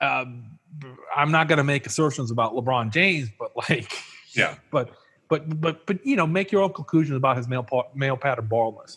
I'm not going to make assertions about LeBron James, but like, yeah, but make your own conclusions about his male pattern baldness.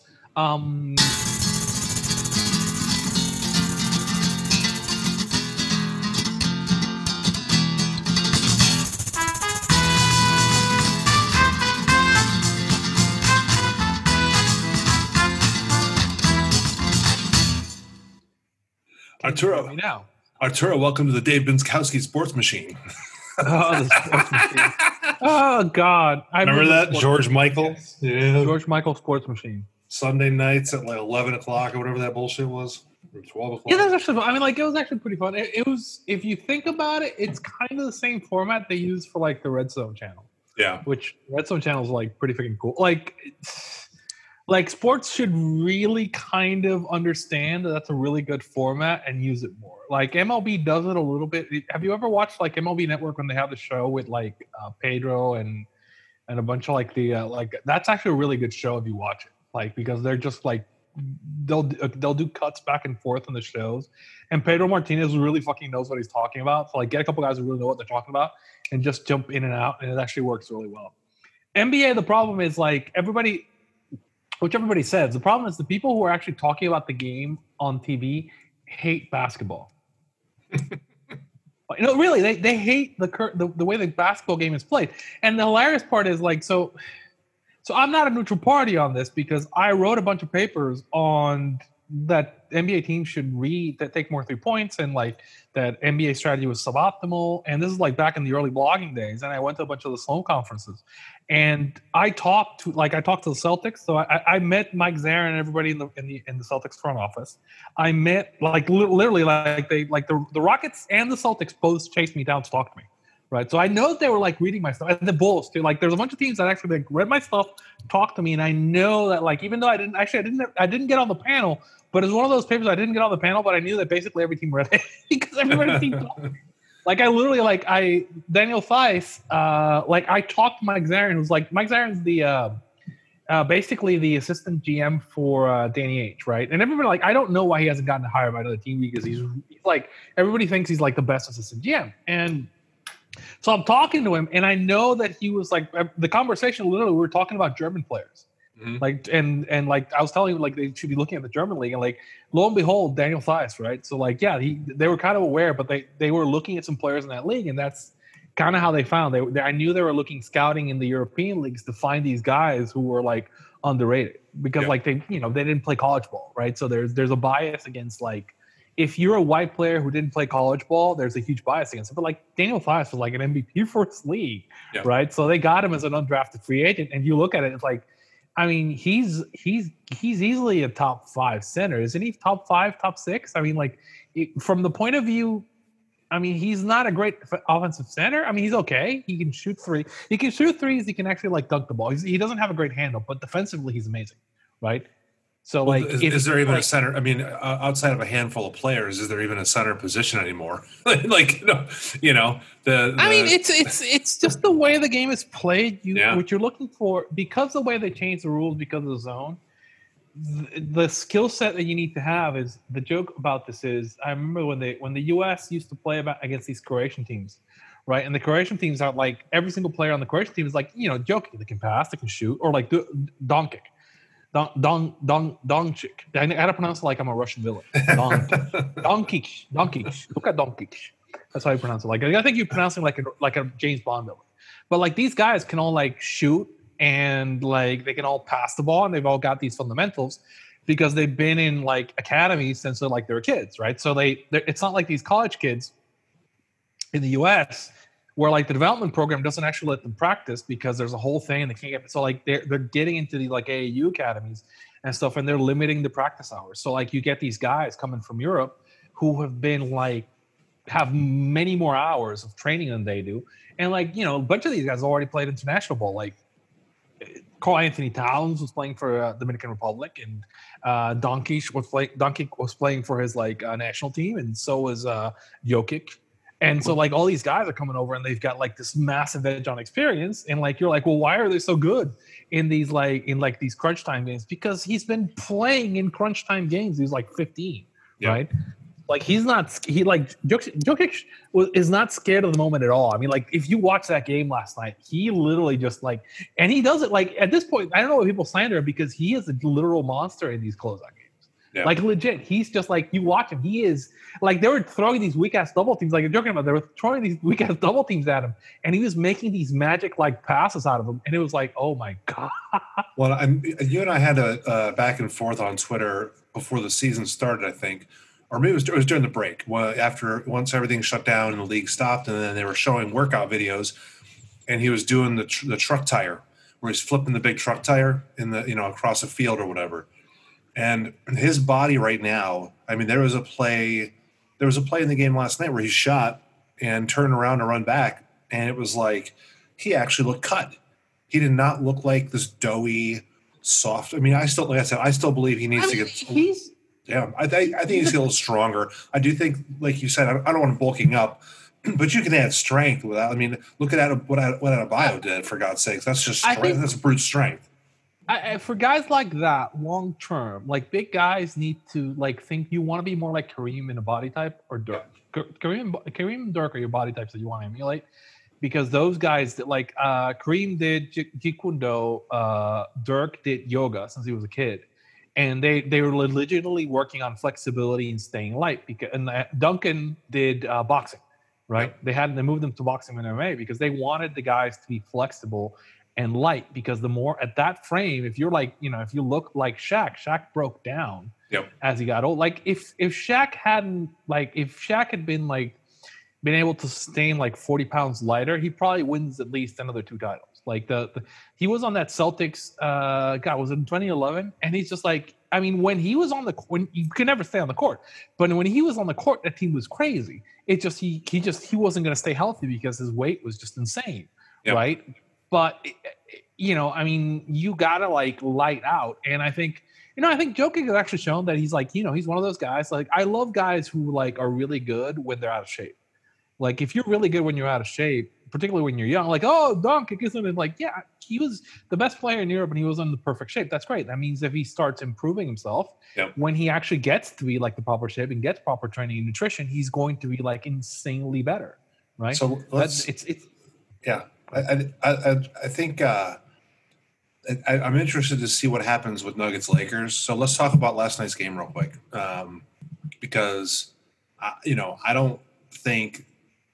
Arturo, welcome to the Dave Binskowski Sports Machine. The Sports Machine. Oh, God. Remember that? George Michael? Yeah. George Michael Sports Machine. Sunday nights at like 11 o'clock or whatever that bullshit was. Or 12 o'clock. Yeah, that's actually, it was actually pretty fun. It was, if you think about it, it's kind of the same format they use for like the Red Zone channel. Yeah. Which Red Zone channel is like pretty freaking cool. Like sports should really kind of understand that that's a really good format and use it more. Like MLB does it a little bit. Have you ever watched like MLB Network when they have the show with like Pedro and a bunch of like the that's actually a really good show if you watch it. Like because they're just like they'll do cuts back and forth on the shows, and Pedro Martinez really fucking knows what he's talking about. So like get a couple guys who really know what they're talking about and just jump in and out, and it actually works really well. NBA, the problem is like everybody says, the problem is the people who are actually talking about the game on TV hate basketball. Really, they hate the way the basketball game is played. And the hilarious part is like, so I'm not a neutral party on this because I wrote a bunch of papers on that NBA teams should take more 3 points and like that NBA strategy was suboptimal. And this is like back in the early blogging days. And I went to a bunch of the Sloan conferences and I talked to the Celtics. So I met Mike Zarin and everybody in the Celtics front office. I met like literally like the Rockets and the Celtics both chased me down to talk to me. Right. So I know that they were like reading my stuff, and the Bulls too. Like there's a bunch of teams that actually like read my stuff, talked to me. And I know that like, even though I didn't get on the panel, but it's one of those papers I didn't get on the panel, but I knew that basically every team read it because everybody's team talked to me. Like I literally Daniel Theis, I talked to Mike Zarin, who's like, Mike Zarin's the, basically the assistant GM for Danny H, right? And everybody like, I don't know why he hasn't gotten hired by another team because he's like, everybody thinks he's like the best assistant GM. And so I'm talking to him, and I know that he was like the conversation. Literally, we were talking about German players, like and like I was telling him like they should be looking at the German league, and like lo and behold, Daniel Theis, right? So like they were kind of aware, but they were looking at some players in that league, and that's kind of how they found. I knew they were looking scouting in the European leagues to find these guys who were like underrated because like they didn't play college ball, right? So there's a bias against like. If you're a white player who didn't play college ball, there's a huge bias against it. But like Daniel Theis was like an MVP for his league, right? So they got him as an undrafted free agent. And you look at it, it's like, I mean, he's easily a top 5 center, isn't he? Top 5, top 6. I mean, like from the point of view, I mean, he's not a great offensive center. I mean, he's okay. He can shoot 3. He can shoot threes. He can actually like dunk the ball. He doesn't have a great handle, but defensively, he's amazing, right? So, like, is there even a center? I mean, outside of a handful of players, is there even a center position anymore? Like, I mean, it's just the way the game is played. What you're looking for, because the way they changed the rules because of the zone, the skill set that you need to have is the joke about this is I remember when the U.S. used to play against these Croatian teams, right? And the Croatian teams are like every single player on the Croatian team is like joking, they can pass, they can shoot, or like Doncic. Doncic. I gotta pronounce it like I'm a Russian villain. Doncic. Look at Doncic. That's how you pronounce it. Like I think you're pronouncing like a James Bond villain. But like these guys can all like shoot and like they can all pass the ball and they've all got these fundamentals because they've been in like academies since they were kids, right? So it's not like these college kids in the U.S. where like the development program doesn't actually let them practice because there's a whole thing and they can't get. So like they're getting into these like AAU academies and stuff, and they're limiting the practice hours. So like you get these guys coming from Europe who have been like have many more hours of training than they do, and like a bunch of these guys already played international ball. Like Karl Anthony Towns was playing for Dominican Republic, and Doncic was playing for his like national team, and so was Jokic. And so like all these guys are coming over and they've got like this massive edge on experience. And like, you're like, well, why are they so good in these these crunch time games? Because he's been playing in crunch time games. He's like 15, right? Like he's not Jokic is not scared of the moment at all. I mean, like if you watch that game last night, he literally just like, and he does it like at this point. I don't know what people slander him because he is a literal monster in these closeout games. Yeah. Like legit, he's just like you watch him. He is like they were throwing these weak ass double teams. Like you're joking about, they were throwing these weak ass double teams at him, and he was making these magic like passes out of them, and it was like, oh my god. Well, you and I had a back and forth on Twitter before the season started, I think. Or maybe it was during the break. Once everything shut down and the league stopped, and then they were showing workout videos, and he was doing the truck tire, where he's flipping the big truck tire in the across a field or whatever. And his body right now, I mean, there was a play in the game last night where he shot and turned around to run back, and it was like he actually looked cut. He did not look like this doughy, soft. I mean, I still believe he needs to get. Yeah, I think he's a little stronger. I do think, like you said, I don't want him bulking up, but you can add strength without. I mean, look at what Adebayo did, for God's sakes. That's just strength. That's brute strength. For guys like that, long term, like big guys need to like think you want to be more like Kareem in a body type or Dirk. Kareem and Dirk are your body types that you want to emulate, because those guys that like Kareem did Jeet Kune Do, Dirk did yoga since he was a kid. And they were legitimately working on flexibility and staying light. And Duncan did boxing, right? Yep. They moved them to boxing and MMA because they wanted the guys to be flexible and light. Because the more at that frame, if you're like, if you look like Shaq broke down as he got old. Like if Shaq had been able to sustain like 40 pounds lighter, he probably wins at least another 2 titles. Like he was on that Celtics, was it in 2011? And he's just like, I mean, when he was when you could never stay on the court, but when he was on the court, that team was crazy. It just he wasn't going to stay healthy because his weight was just insane, right? But I mean, you gotta like light out, and I think Jokic has actually shown that he's like, he's one of those guys. Like I love guys who like are really good when they're out of shape. Like if you're really good when you're out of shape, particularly when you're young, like, oh, Doncic isn't like, yeah, he was the best player in Europe and he was in the perfect shape. That's great. That means if he starts improving himself, when he actually gets to be like the proper shape and gets proper training and nutrition, he's going to be like insanely better, right? So I think I'm interested to see what happens with Nuggets Lakers. So let's talk about last night's game real quick, because I don't think.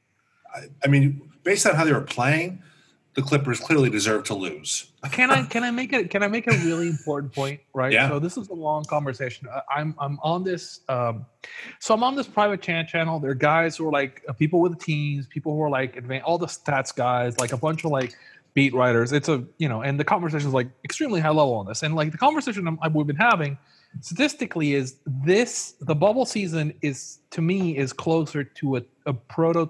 I mean, based on how they were playing, the Clippers clearly deserve to lose. Can I make a really important point? Right. Yeah. So this is a long conversation. I'm on this. So I'm on this private channel. There are guys who are like people with the teams, people who are like all the stats guys, like a bunch of like beat writers. It's and the conversation is like extremely high level on this. And like the conversation we've been having statistically is the bubble season is, to me, is closer to a proto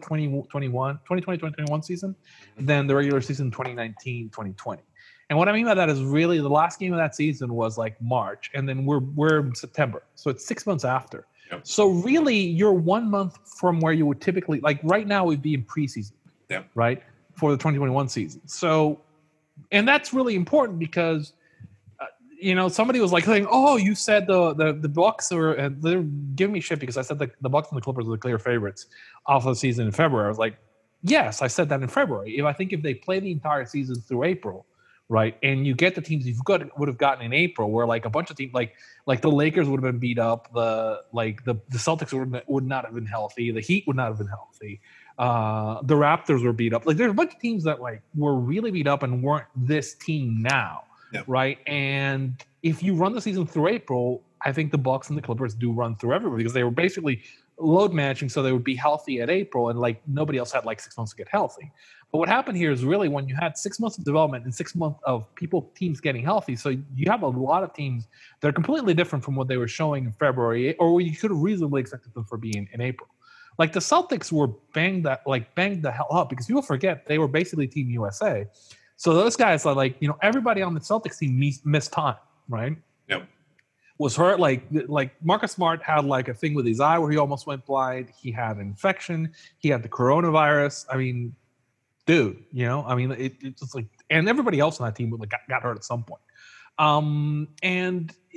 2020-2021 season than the regular season 2019-2020. And what I mean by that is really the last game of that season was like March, and then we're in September. So it's 6 months after. Yep. So really you're 1 month from where you would typically, like right now we'd be in preseason, right, for the 2021 season. So, and that's really important because somebody was like saying, "Oh, you said the Bucks are they're giving me shit because I said the Bucks and the Clippers are the clear favorites off of the season in February." I was like, "Yes, I said that in February. I think if they play the entire season through April, right, and you get the teams would have gotten in April, where like a bunch of teams like the Lakers would have been beat up, the Celtics would not have been healthy, the Heat would not have been healthy, the Raptors were beat up. Like there's a bunch of teams that like were really beat up and weren't this team now." Yep. Right. And if you run the season through April, I think the Bucks and the Clippers do run through everybody because they were basically load matching. So they would be healthy at April and like nobody else had like 6 months to get healthy. But what happened here is really when you had 6 months of development and 6 months of teams getting healthy. So you have a lot of teams that are completely different from what they were showing in February, or you could have reasonably expected them for being in April. Like the Celtics were banged the hell up because people forget they were basically Team USA. So those guys are like, everybody on the Celtics team missed time, right? Yep. Was hurt. Like Marcus Smart had like a thing with his eye where he almost went blind. He had an infection. He had the coronavirus. I mean, dude, it's just like, and everybody else on that team got hurt at some point. And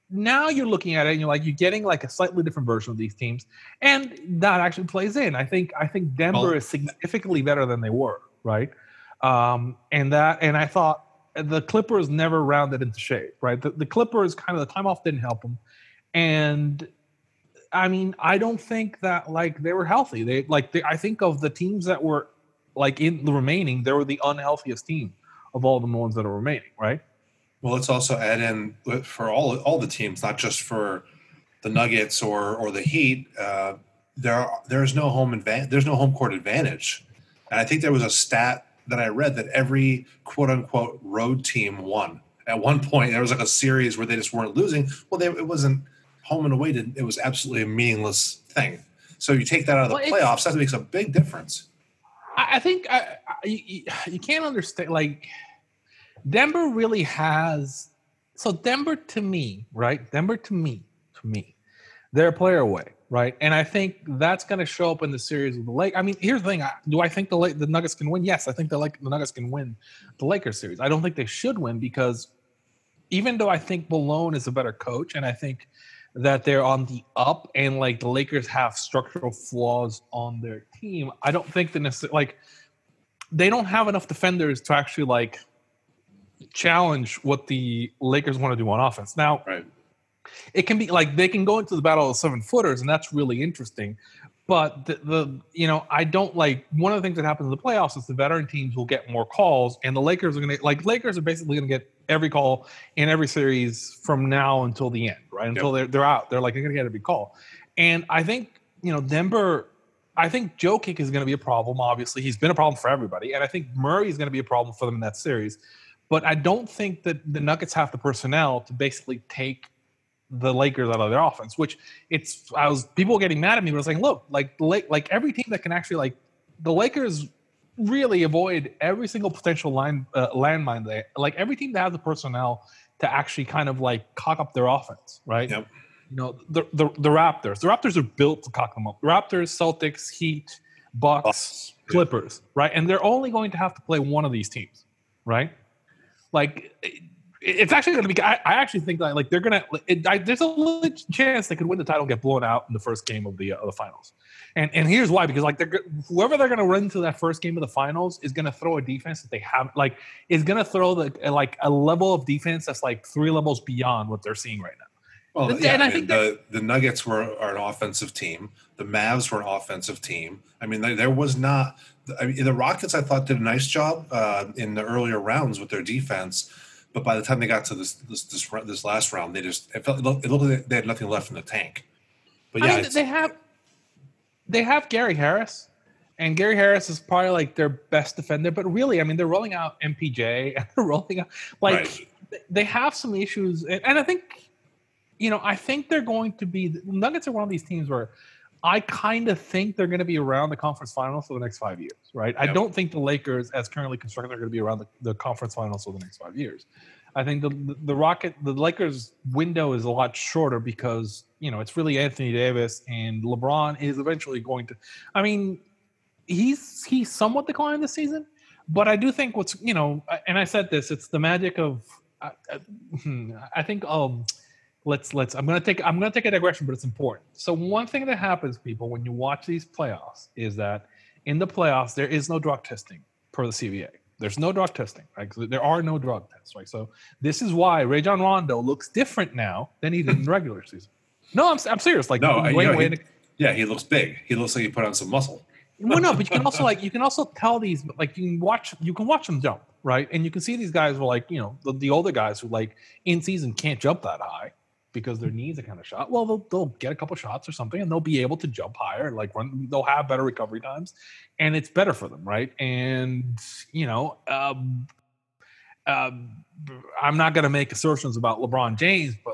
now you're looking at it and you're getting like a slightly different version of these teams, and that actually plays in. I think Denver is significantly better than they were, right? And I thought the Clippers never rounded into shape, right? The Clippers kind of the time off didn't help them, and I mean I don't think that like they were healthy. I think of the teams that were like in the remaining, they were the unhealthiest team of all the ones that are remaining, right? Well, let's also add in for all the teams, not just for the Nuggets or the Heat. There's no home court advantage, and I think there was a stat that I read that every quote unquote road team won at one point. There was like a series where they just weren't losing. Well, it wasn't home and away. It was absolutely a meaningless thing. So you take that out of the playoffs, that makes a big difference. I think you can't understand like. Denver really has so Denver to me, right? Denver to me, they're a player away, right? And I think that's going to show up in the series with the Lakers. I mean, here's the thing: do I think the Nuggets can win? Yes, I think the Nuggets can win the Lakers series. I don't think they should win because even though I think Malone is a better coach, and I think that they're on the up, and like the Lakers have structural flaws on their team, I don't think they don't have enough defenders to actually like challenge what the Lakers want to do on offense. Now, right. It can be like they can go into the battle of 7-footers, and that's really interesting. But I don't like one of the things that happens in the playoffs is the veteran teams will get more calls, and the Lakers are Lakers are basically going to get every call in every series from now until the end, right? Until they're out, they're going to get every call. And I think Denver. I think Jokic is going to be a problem. Obviously, he's been a problem for everybody, and I think Murray is going to be a problem for them in that series. But I don't think that the Nuggets have the personnel to basically take the Lakers out of their offense. People were getting mad at me, but I was saying, look, like every team that can actually the Lakers really avoid every single potential landmine there. Like every team that has the personnel to actually kind of like cock up their offense, right? Yep. The Raptors. The Raptors are built to cock them up. Raptors, Celtics, Heat, Bucks, Clippers, right? And they're only going to have to play one of these teams, right? Like it's actually going to be. I actually think that like they're going to. There's a legit chance they could win the title and get blown out in the first game of the finals. And here's why, because like whoever they're going to run into that first game of the finals is going to throw a defense that they have is going to throw a level of defense that's like 3 levels beyond what they're seeing right now. Well, I think the Nuggets are an offensive team. The Mavs were an offensive team. I mean, there was not. I mean, the Rockets, I thought, did a nice job in the earlier rounds with their defense, but by the time they got to this last round, it looked like they had nothing left in the tank. But yeah, they have Gary Harris, and Gary Harris is probably like their best defender. But really, I mean, they're rolling out MPJ, and they're rolling out they have some issues, and I think. I think they're going to be – the Nuggets are one of these teams where I kind of think they're going to be around the conference finals for the next 5 years, right? Yep. I don't think the Lakers, as currently constructed, are going to be around the conference finals for the next 5 years. I think the Lakers window is a lot shorter because, it's really Anthony Davis, and LeBron is eventually going to – I mean, he's somewhat declined this season, but I do think and I said this, it's the magic of I think I'm gonna take a digression, but it's important. So one thing that happens, people, when you watch these playoffs is that in the playoffs there is no drug testing per the CBA. There's no drug testing, right? There are no drug tests, right? So this is why Rajon Rondo looks different now than he did in the regular season. No, I'm serious. Like he looks big. He looks like he put on some muscle. Well, no, but you can also tell these you can watch them jump, right? And you can see these guys were the older guys who in season can't jump that high because their knees are kind of shot. Well, they'll get a couple shots or something, and they'll be able to jump higher, run. They'll have better recovery times, and it's better for them, right? And I'm not going to make assertions about LeBron James, but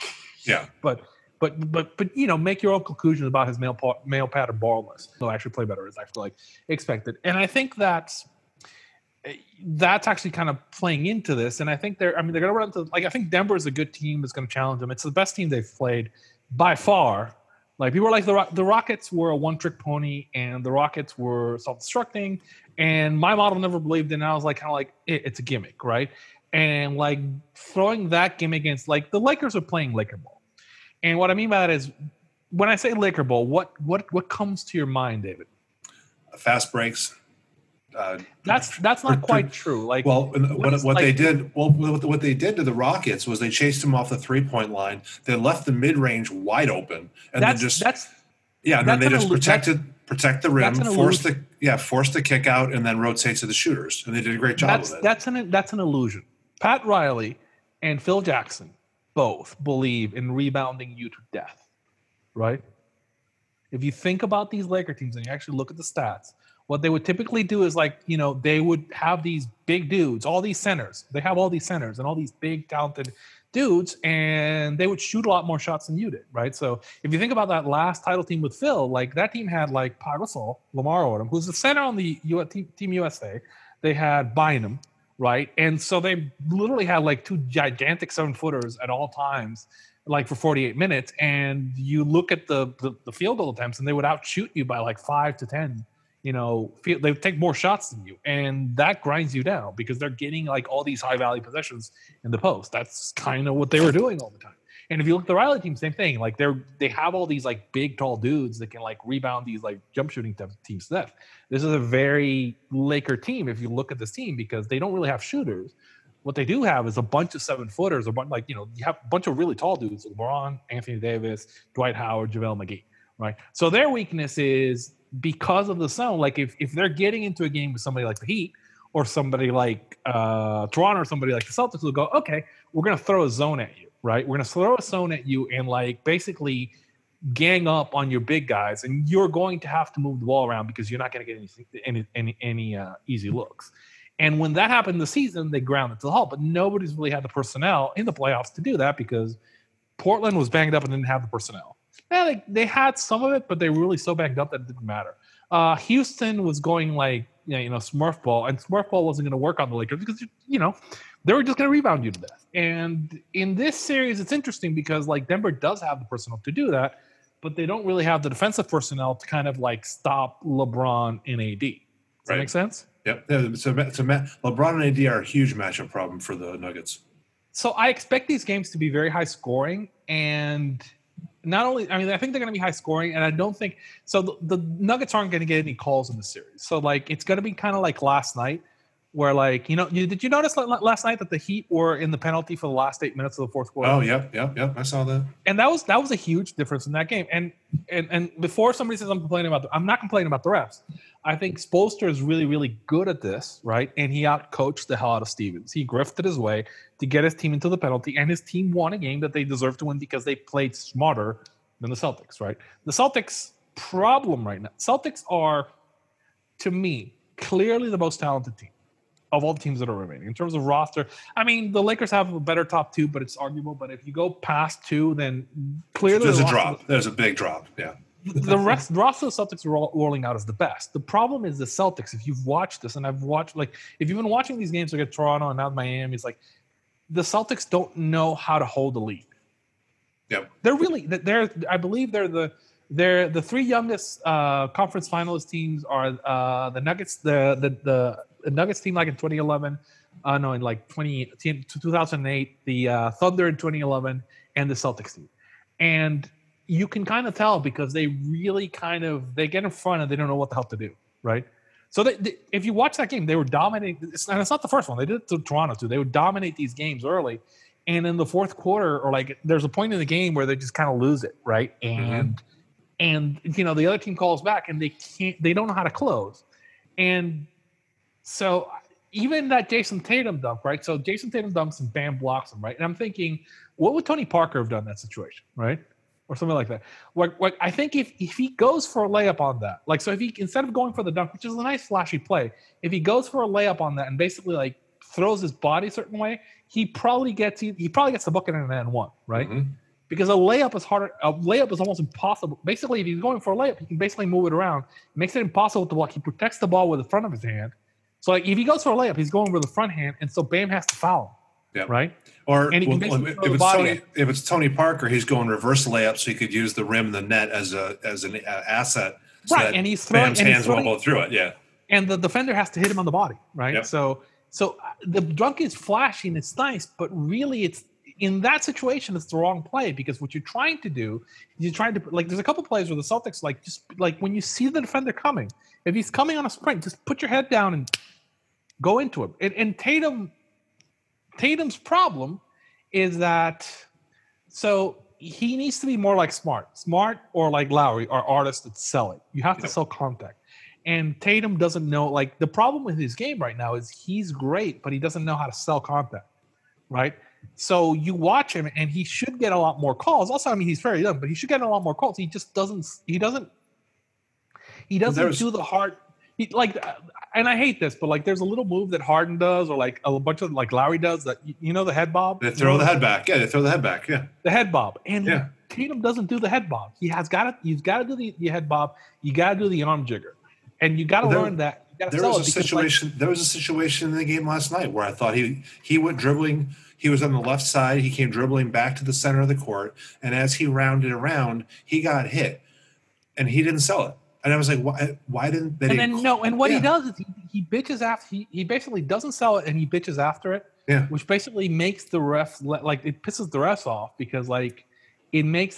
make your own conclusions about his male pattern ballness. He'll actually play better as actually expected, and I think that's actually kind of playing into this. And I think they're going to run into I think Denver is a good team that's going to challenge them. It's the best team they've played by far. People are the Rockets were a one-trick pony, and the Rockets were self-destructing. And my model never believed in. I was it's a gimmick, right? and like throwing that game against like the Lakers are playing Laker ball. And what I mean by that is when I say Laker ball, what comes to your mind, David? Fast breaks. That's not quite true. Like, what they did to the Rockets was they chased them off the 3-point line. They left the mid range wide open, and then just protect the rim, force the kick out, and then rotate to the shooters. And they did a great job of it. That's an illusion. Pat Riley and Phil Jackson both believe in rebounding you to death, right? If you think about these Laker teams and you actually look at the stats, what they would typically do is they would have these big dudes, all these centers. They have all these centers and all these big talented dudes, and they would shoot a lot more shots than you did, right? So if you think about that last title team with Phil, like that team had like Pau Gasol, Lamar Odom, who's the center on the Team USA. They had Bynum, right? And so they literally had like two gigantic 7-footers at all times, like for 48 minutes. And you look at the field goal attempts, and they would outshoot you by like 5 to 10. They take more shots than you, and that grinds you down because they're getting like all these high value possessions in the post. That's kind of what they were doing all the time. And if you look at the Riley team, same thing. Like they have all these like big, tall dudes that can like rebound these like jump shooting teams to death. This is a very Laker team if you look at this team because they don't really have shooters. What they do have is a bunch of 7-footers, you have a bunch of really tall dudes: LeBron, Anthony Davis, Dwight Howard, JaVale McGee, right? So their weakness is because of the zone. Like if they're getting into a game with somebody like the Heat or somebody like Toronto or somebody like the Celtics, will go, okay, we're going to throw a zone at you, right? We're going to throw a zone at you and like basically gang up on your big guys, and you're going to have to move the ball around because you're not going to get any easy looks. And when that happened this season, they grounded to the halt, but nobody's really had the personnel in the playoffs to do that because Portland was banged up and didn't have the personnel. Yeah, they had some of it, but they were really so banged up that it didn't matter. Houston was going like, Smurf ball, and Smurf ball wasn't going to work on the Lakers because, they were just going to rebound you to death. And in this series, it's interesting because like Denver does have the personnel to do that, but they don't really have the defensive personnel to kind of like stop LeBron and AD. Does that make sense? Yep. So LeBron and AD are a huge matchup problem for the Nuggets. So I expect these games to be very high scoring, and not only, I think they're going to be high scoring, and I don't think so. The Nuggets aren't going to get any calls in the series, so like it's going to be kind of like last night, where like did you notice last night that the Heat were in the penalty for the last 8 minutes of the fourth quarter? Oh, yep, I saw that, and that was a huge difference in that game. And before somebody says I'm not complaining about the refs. I think Spoelstra is really, really good at this, right? And he outcoached the hell out of Stevens. He grifted his way to get his team into the penalty, and his team won a game that they deserved to win because they played smarter than the Celtics, right? The Celtics' problem right now, Celtics are, to me, clearly the most talented team of all the teams that are remaining. In terms of roster, the Lakers have a better top two, but it's arguable. But if you go past two, then clearly there's a drop. There's a big drop, yeah. The roster of the Celtics are rolling out as the best. The problem is the Celtics. If you've watched this, and I've watched, like, if you've been watching these games like at Toronto and now Miami, it's like the Celtics don't know how to hold the lead. Yep. I believe they're the three youngest conference finalist teams are the Nuggets, the Nuggets team like in 2011, in like 2008, the Thunder in 2011, and the Celtics team, and you can kind of tell because they really they get in front and they don't know what the hell to do, right? So if you watch that game, they were dominating. And it's not the first one. They did it to Toronto too. They would dominate these games early, and in the fourth quarter, or like there's a point in the game where they just kind of lose it, right? And the other team calls back and they don't know how to close, and so even that Jason Tatum dunk, right? So Jason Tatum dunks and Bam blocks him, right? And I'm thinking, what would Tony Parker have done in that situation, right? Or something like that. Like I think if he goes for a layup on that, like, so if he, instead of going for the dunk, which is a nice flashy play, if he goes for a layup on that and basically like throws his body a certain way, he probably gets the bucket in an and one, right? Mm-hmm. Because a layup is harder. A layup is almost impossible. Basically, if he's going for a layup, he can basically move it around. It makes it impossible to block. He protects the ball with the front of his hand. So like if he goes for a layup, he's going with the front hand, and so Bam has to foul him. Yeah. Right. Or if it's Tony Parker, he's going reverse layup, so he could use the rim and the net as an asset. So right, and he's throwing. Bam's hands won't go through it. Yeah. And the defender has to hit him on the body. Right. Yep. So So the dunk is flashy and it's nice, but really it's in that situation, it's the wrong play because what you're trying to do, you're trying to like. There's a couple plays where the Celtics like just like when you see the defender coming, if he's coming on a sprint, just put your head down and go into him. And Tatum's problem is that so he needs to be more like Smart or like Lowry are artists that sell it. You have to sell contact. And Tatum doesn't know, like the problem with his game right now is he's great, but he doesn't know how to sell contact, right? So you watch him and he should get a lot more calls. Also, I mean, he's very young, but he should get a lot more calls. He just doesn't do the hard, and I hate this, but like there's a little move that Harden does or like a bunch of like Lowry does that, the head bob. They throw the head back. Yeah, they throw the head back. Yeah. The head bob. And Tatum doesn't do the head bob. He's got to do the head bob. You got to do the arm jigger. And you got to learn that. There was a situation in the game last night where I thought he went dribbling. He was on the left side. He came dribbling back to the center of the court. And as he rounded around, he got hit. And he didn't sell it. And I was like, why didn't they? And what he does is he bitches after. He basically doesn't sell it and he bitches after it. Yeah. Which basically makes the refs, like it pisses the refs off because like it makes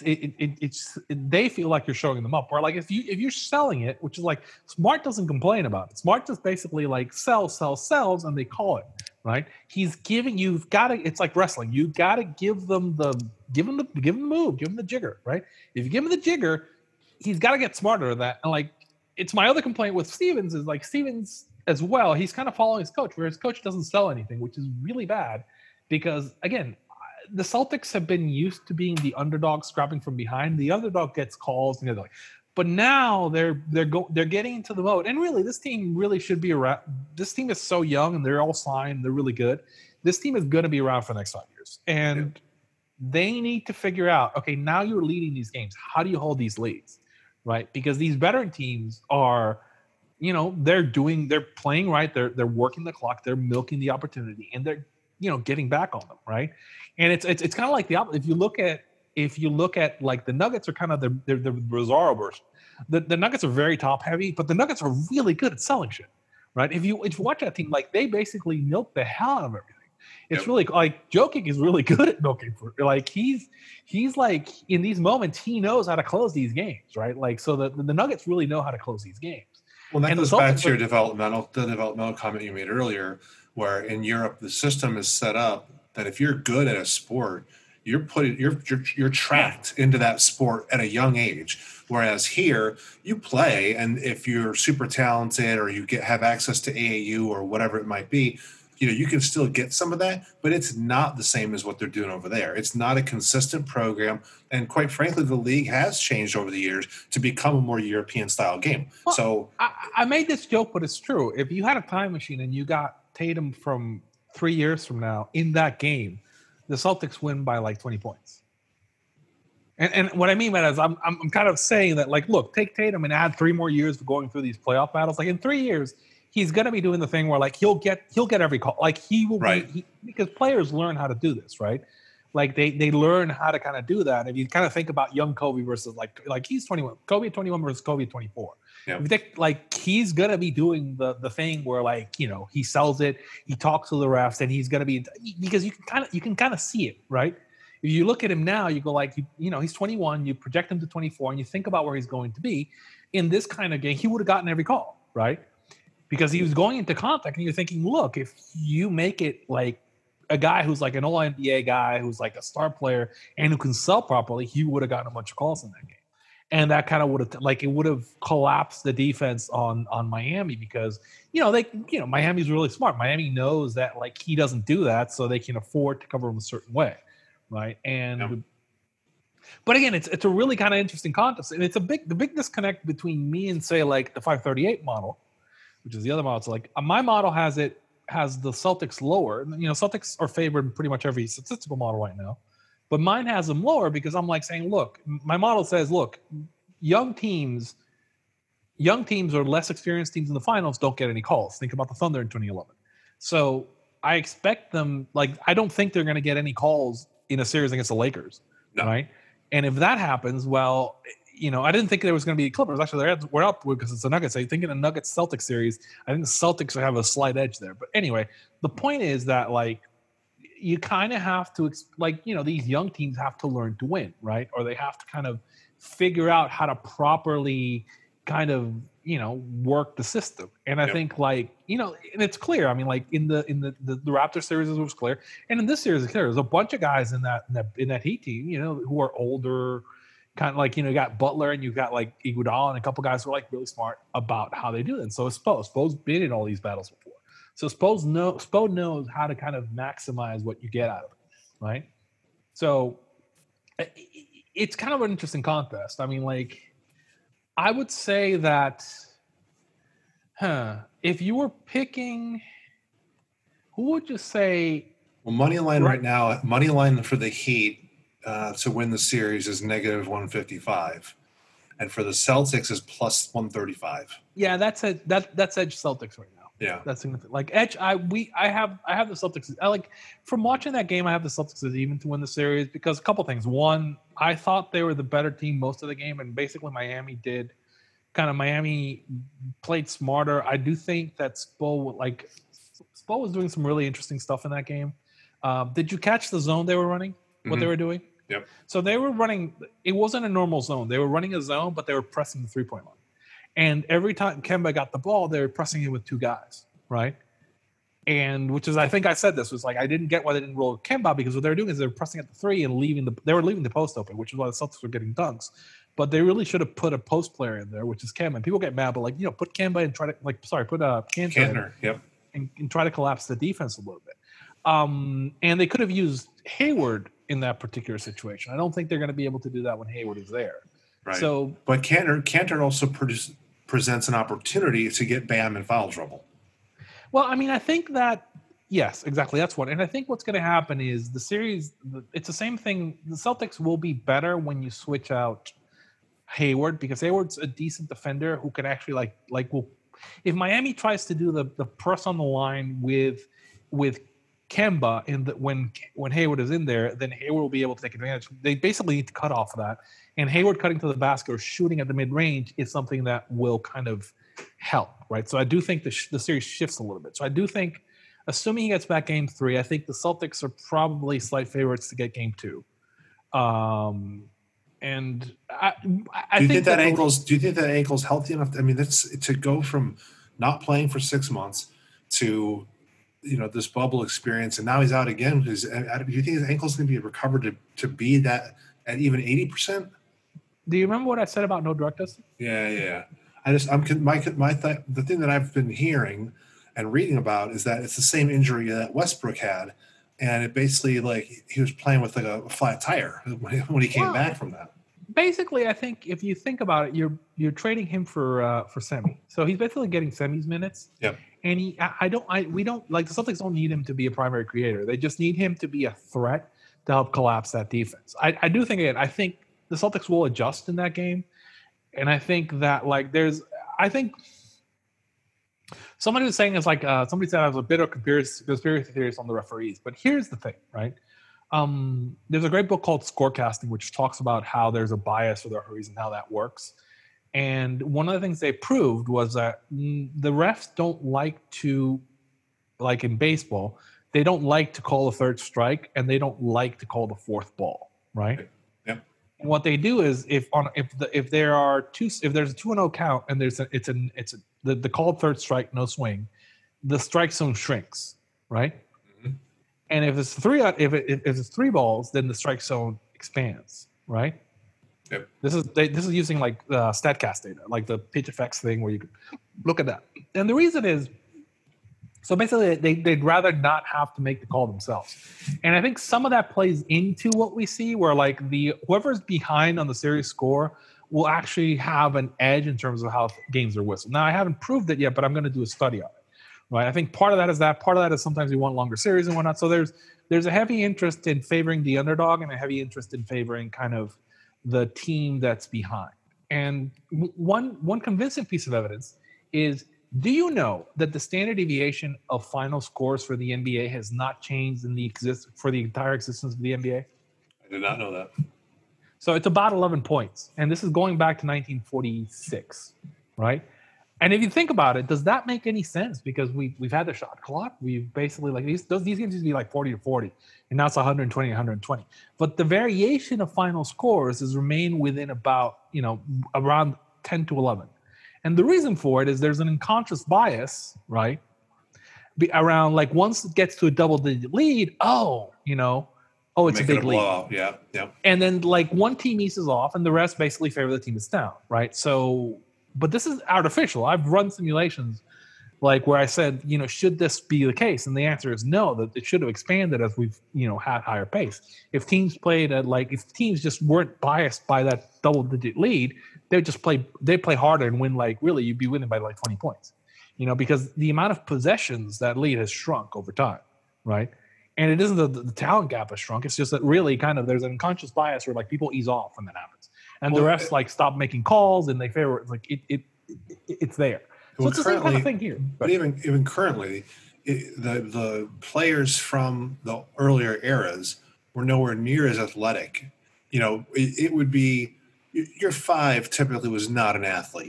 they feel like you're showing them up. Or like if you're selling it, which is like Smart doesn't complain about it. Smart just basically like sells, and they call it, right? You've got to, it's like wrestling. You've got to give them the move, give them the jigger, right? If you give him the jigger, he's got to get smarter than that. And like, it's my other complaint with Stevens is like Stevens as well. He's kind of following his coach, where his coach doesn't sell anything, which is really bad because again, the Celtics have been used to being the underdog scrapping from behind. The underdog gets calls, and but now they're getting into the mode. And really, this team really should be around. This team is so young, and they're all signed. They're really good. This team is going to be around for the next 5 years, and they need to figure out. Okay, now you're leading these games. How do you hold these leads, right? Because these veteran teams are, they're playing right. They're working the clock. They're milking the opportunity, and they're getting back on them, right? And it's kind of like the opposite. If you look at like the Nuggets are kind of the Rosario version. The Nuggets are very top heavy, but the Nuggets are really good at selling shit, right? If you watch that team, like they basically milk the hell out of everything. It's really like Jokic is really good at milking for like he's like in these moments he knows how to close these games, right? Like so the Nuggets really know how to close these games. Well, that goes back to your developmental comment you made earlier, where in Europe the system is set up that if you're good at a sport, you're tracked into that sport at a young age. Whereas here, you play, and if you're super talented or you have access to AAU or whatever it might be, you can still get some of that, but it's not the same as what they're doing over there. It's not a consistent program, and quite frankly, the league has changed over the years to become a more European-style game. Well, so I made this joke, but it's true. If you had a time machine and you got Tatum from 3 years from now in that game, the Celtics win by like 20 points. And what I mean by that is I'm kind of saying that, like, look, take Tatum and add 3 more years of going through these playoff battles. Like in 3 years, he's going to be doing the thing where like he'll get every call. Like he will because players learn how to do this, right? Like they learn how to kind of do that. If you kind of think about young Kobe versus like he's 21, Kobe at 21 versus Kobe at 24. Yeah. If you think like he's going to be doing the thing where like, he sells it, he talks to the refs, and he's going to be, because you can kind of see it, right? If you look at him now, you go like, he's 21, you project him to 24, and you think about where he's going to be in this kind of game, he would have gotten every call, right? Because he was going into contact, and you're thinking, look, if you make it like a guy who's like an all-NBA guy, who's like a star player and who can sell properly, he would have gotten a bunch of calls in that game. And that kind of would have it would have collapsed the defense on Miami because, Miami's really smart. Miami knows that like he doesn't do that, so they can afford to cover him a certain way. Right. And but again, it's a really kind of interesting contest. And it's the big disconnect between me and say like the 538 model, which is the other model. So like my model has the Celtics lower. Celtics are favored in pretty much every statistical model right now. But mine has them lower because I'm like saying, look, my model says, look, young teams or less experienced teams in the finals don't get any calls. Think about the Thunder in 2011. So I expect them, like, I don't think they're going to get any calls in a series against the Lakers, right? And if that happens, well, I didn't think there was going to be Clippers. Actually, we're up because it's the Nuggets. So you think in a Nuggets Celtics series, I think the Celtics have a slight edge there. But anyway, the point is that like you kind of have to these young teams have to learn to win, right? Or they have to kind of figure out how to properly kind of work the system. And I think and it's clear. I mean, like in the Raptor series it was clear, and in this series it's clear. There's a bunch of guys in that Heat team, who are older, kind of like you got Butler and you've got like Iguodala and a couple guys who are like really smart about how they do it. And so Spo's been in all these battles before, so Spo knows how to kind of maximize what you get out of it, right? So it's kind of an interesting contest. I mean, like, I would say that, if you were picking, who would you say? Well, money line right now, money line for the Heat to win the series is -155, and for the Celtics is +135. Yeah, that's edge Celtics right now. Yeah, that's significant. Like edge, I have the Celtics. I like from watching that game. I have the Celtics as even to win the series because a couple things. One, I thought they were the better team most of the game, and basically Miami played smarter. I do think that Spo was doing some really interesting stuff in that game. Did you catch the zone they were running? What they were doing? Yep. So they were running. It wasn't a normal zone. They were running a zone, but they were pressing the 3-point line. And every time Kemba got the ball, they were pressing it with two guys, right? And which is, I think I said this, was like I didn't get why they didn't roll with Kemba because what they were doing is they were pressing at the 3 and leaving the post open, which is why the Celtics were getting dunks. But they really should have put a post player in there, which is Kemba. And people get mad, but put Kemba and try to put Kanter, yep, and try to collapse the defense a little bit. And they could have used Hayward in that particular situation. I don't think they're going to be able to do that when Hayward is there. Right. So, but Kanter also presents an opportunity to get Bam in foul trouble. Well, I mean, I think that, yes, exactly. That's one. And I think what's going to happen is the series, it's the same thing. The Celtics will be better when you switch out Hayward because Hayward's a decent defender who can actually if Miami tries to do the press on the line with Kemba when Hayward is in there, then Hayward will be able to take advantage. They basically need to cut off of that. And Hayward cutting to the basket or shooting at the mid-range is something that will kind of help, right? So I do think the series shifts a little bit. So I do think, assuming he gets back game 3, I think the Celtics are probably slight favorites to get game 2. And I think that ankle's. Do you think that ankle's healthy enough? I mean, that's to go from not playing for 6 months to this bubble experience, and now he's out again. Do you think his ankle's going to be recovered to be that at even 80%? Do you remember what I said about no drug testing? Yeah. The thing that I've been hearing and reading about is that it's the same injury that Westbrook had, and it basically he was playing with a flat tire when he came back from that. Basically, I think if you think about it, you're trading him for Semi, so he's basically getting Semi's minutes. Yep. And the Celtics don't need him to be a primary creator. They just need him to be a threat to help collapse that defense. I do think I think the Celtics will adjust in that game. And I think that I think somebody was saying it's somebody said I was a bit of conspiracy theorist on the referees. But here's the thing, right? There's a great book called Scorecasting, which talks about how there's a bias for the referees and how that works. And one of the things they proved was that the refs don't like to, like in baseball, they don't like to call a third strike and they don't like to call the fourth ball, right? Yep. And what they do is if there's a 2-0 count and the called third strike, no swing, the strike zone shrinks, right? Mm-hmm. And if it's it's 3 balls, then the strike zone expands, right? Yep. This is using StatCast data, like the pitch effects thing where you can look at that. And the reason is, so basically they'd rather not have to make the call themselves. And I think some of that plays into what we see where whoever's behind on the series score will actually have an edge in terms of how games are whistled. Now I haven't proved it yet, but I'm going to do a study on it. Right. I think part of that is that. Part of that is sometimes we want longer series and whatnot. So there's a heavy interest in favoring the underdog and a heavy interest in favoring kind of the team that's behind. And one convincing piece of evidence is, do you know that the standard deviation of final scores for the NBA has not changed for the entire existence of the NBA? I did not know that. So it's about 11 points. And this is going back to 1946, right? And if you think about it, does that make any sense? Because we've had the shot clock. We've basically like these games used to be like 40 to 40, and now it's 120, 120. But the variation of final scores has remained within about, around 10 to 11. And the reason for it is there's an unconscious bias, right? Around like once it gets to a double-digit lead, it's a big lead. Yeah. And then like one team eases off, and the rest basically favor the team that's down, right? So. But this is artificial. I've run simulations like where I said, should this be the case? And the answer is no, that it should have expanded as we've, had higher pace. If teams played if teams just weren't biased by that double-digit lead, they'd play harder and win, really you'd be winning by 20 points, because the amount of possessions that lead has shrunk over time, right? And it isn't the talent gap has shrunk. It's just that really kind of there's an unconscious bias where people ease off when that happens. And the refs stop making calls, and they favor it's there. So it's the same kind of thing here. But even currently, the players from the earlier eras were nowhere near as athletic. It would be your five typically was not an athlete.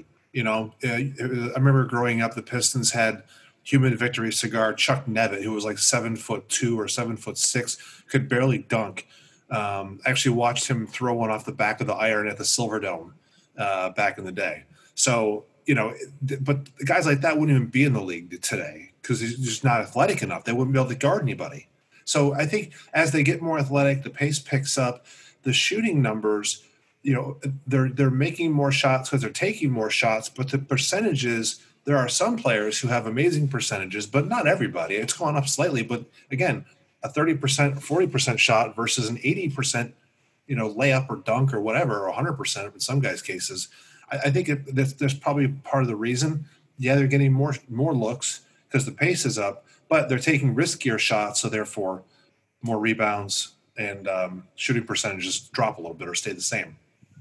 I remember growing up, the Pistons had human victory cigar Chuck Nevitt, who was like 7'2" or 7'6", could barely dunk. Actually watched him throw one off the back of the iron at the Silverdome back in the day. So, but guys like that wouldn't even be in the league today because he's just not athletic enough. They wouldn't be able to guard anybody. So I think as they get more athletic, the pace picks up, the shooting numbers, they're making more shots because they're taking more shots, but the percentages, there are some players who have amazing percentages, but not everybody. It's gone up slightly, but again, a 30%, 40% shot versus an 80%, layup or dunk or whatever, or 100% in some guys' cases. I think that's probably part of the reason. Yeah, they're getting more looks because the pace is up, but they're taking riskier shots, so therefore more rebounds and shooting percentages drop a little bit or stay the same.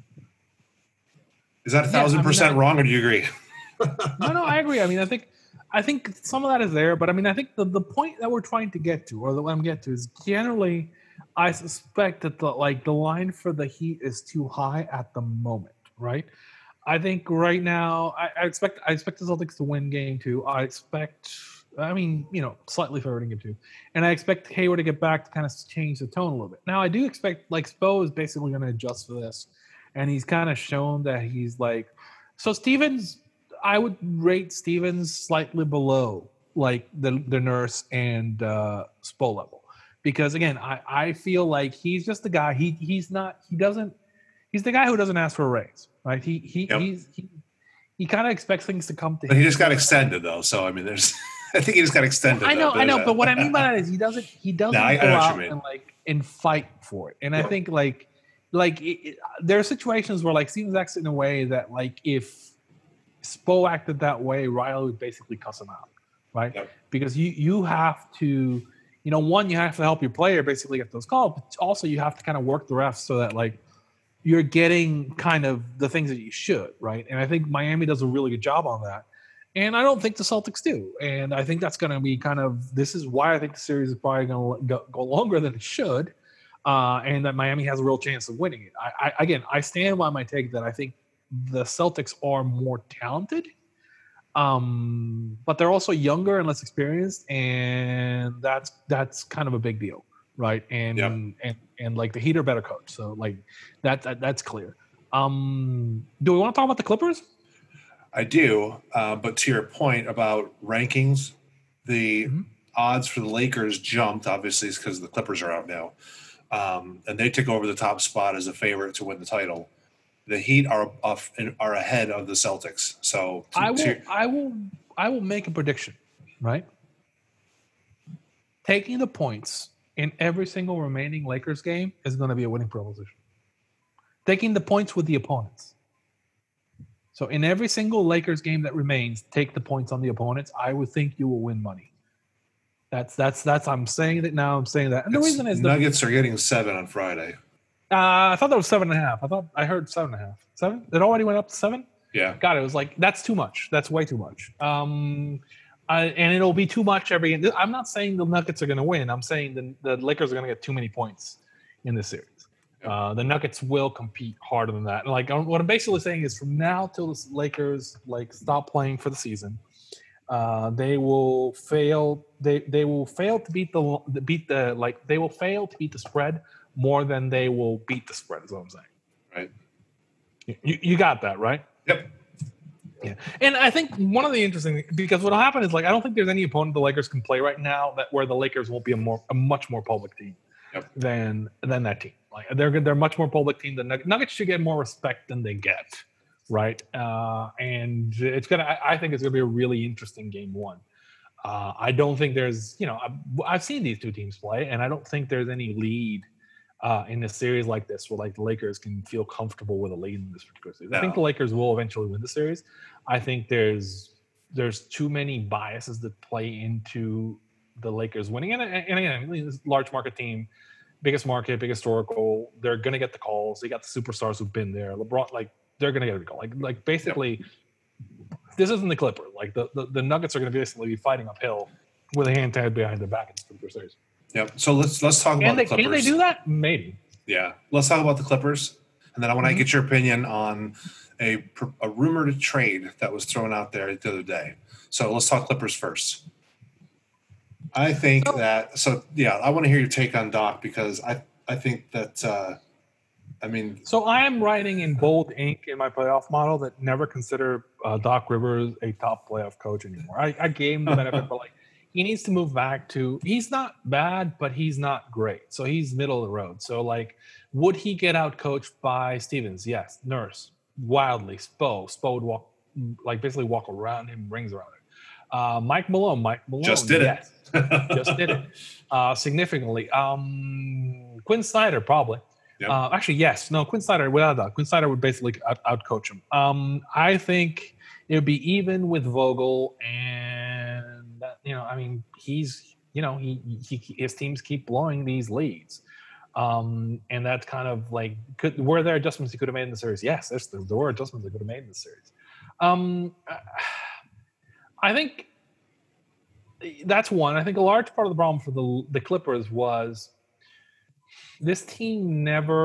Is that 1,000% wrong, or do you agree? No, I agree. I mean, I think some of that is there, but I think the point that we're trying to get to, or that I'm getting to, is generally, I suspect that the line for the Heat is too high at the moment, right? I think right now, I expect the Celtics to win game 2. I expect, slightly favoring game 2, and I expect Hayward to get back to kind of change the tone a little bit. Now, I do expect Spo is basically going to adjust for this, and he's kind of shown that he's so Stevens. I would rate Stevens slightly below the Nurse and Spo level, because again, I feel like he's just the guy. He's the guy who doesn't ask for a raise, right? He kind of expects things to come to him. But he just got extended though, so I mean, there's I think he just got extended. I know, but what I mean by that is he doesn't go out and fight for it, and I think there are situations where Stevens acts in a way that if Spo acted that way, Riley would basically cuss him out, right? Yep. Because you have to, one, you have to help your player basically get those calls, but also you have to kind of work the refs so that you're getting kind of the things that you should, right? And I think Miami does a really good job on that. And I don't think the Celtics do. And I think that's going to be this is why I think the series is probably going to go longer than it should, and that Miami has a real chance of winning it. I stand by my take that I think the Celtics are more talented, but they're also younger and less experienced, and that's kind of a big deal, right? And the Heat are better coach, so that's clear. Do we want to talk about the Clippers? I do, but to your point about rankings, the odds for the Lakers jumped, obviously, because the Clippers are out now, and they took over the top spot as a favorite to win the title. The Heat are ahead of the Celtics. So I will make a prediction, right? Taking the points in every single remaining Lakers game is going to be a winning proposition. Taking the points with the opponents. So in every single Lakers game that remains, take the points on the opponents. I would think you will win money. That's I'm saying it now. I'm saying that. And the reason is Nuggets are getting 7 on Friday. I thought that was 7.5. I heard 7.5. 7? It already went up to 7? Yeah. God, it was that's too much. That's way too much. And it'll be too much every game. I'm not saying the Nuggets are going to win. I'm saying the Lakers are going to get too many points in this series. The Nuggets will compete harder than that. And like what I'm basically saying is, from now till the Lakers like stop playing for the season, they will fail. They will fail to beat they will fail to beat the spread more than they will beat the spread. Is what I'm saying. Right. You got that right? Yep. Yeah, and I think one of the interesting, because what'll happen is, like, I don't think there's any opponent the Lakers can play right now that where the Lakers won't be a much more public team than that team. Like they're much more public team. The Nuggets should get more respect than they get, right? And I think it's gonna be a really interesting game one. I don't think there's, I've seen these two teams play, and I don't think there's any lead in a series like this where like the Lakers can feel comfortable with a lead in this particular series. I think the Lakers will eventually win the series. I think there's too many biases that play into the Lakers winning. And again, this large market team, biggest market, biggest historical, they're going to get the calls. They got the superstars who've been there. LeBron, like, they're going to get a call. Like basically, this isn't the Clippers. Like the Nuggets are going to basically be fighting uphill with a hand tied behind their back in this particular series. Yep. So let's talk about the Clippers. Can they do that? Maybe. Yeah. Let's talk about the Clippers, and then I want to get your opinion on a rumored trade that was thrown out there the other day. So let's talk Clippers first. I think I want to hear your take on Doc, because I think that So I am writing in bold ink in my playoff model that never consider Doc Rivers a top playoff coach anymore. I gave him the benefit, but like, he needs to move back to, he's not bad, but he's not great. So he's middle of the road. So like, would he get out coached by Stevens? Yes. Nurse, wildly. Spo would walk, like basically walk around him, rings around him. Mike Malone just did it. Just did it significantly. Quinn Snyder probably. Yep. Actually, yes. No, Quinn Snyder, without a doubt. Quinn Snyder would basically out coach him. I think it would be even with Vogel, and he's, his teams keep blowing these leads. And that's kind of like, were there adjustments he could have made in the series? Yes, there were adjustments he could have made in the series. I think that's one. I think a large part of the problem for the Clippers was this team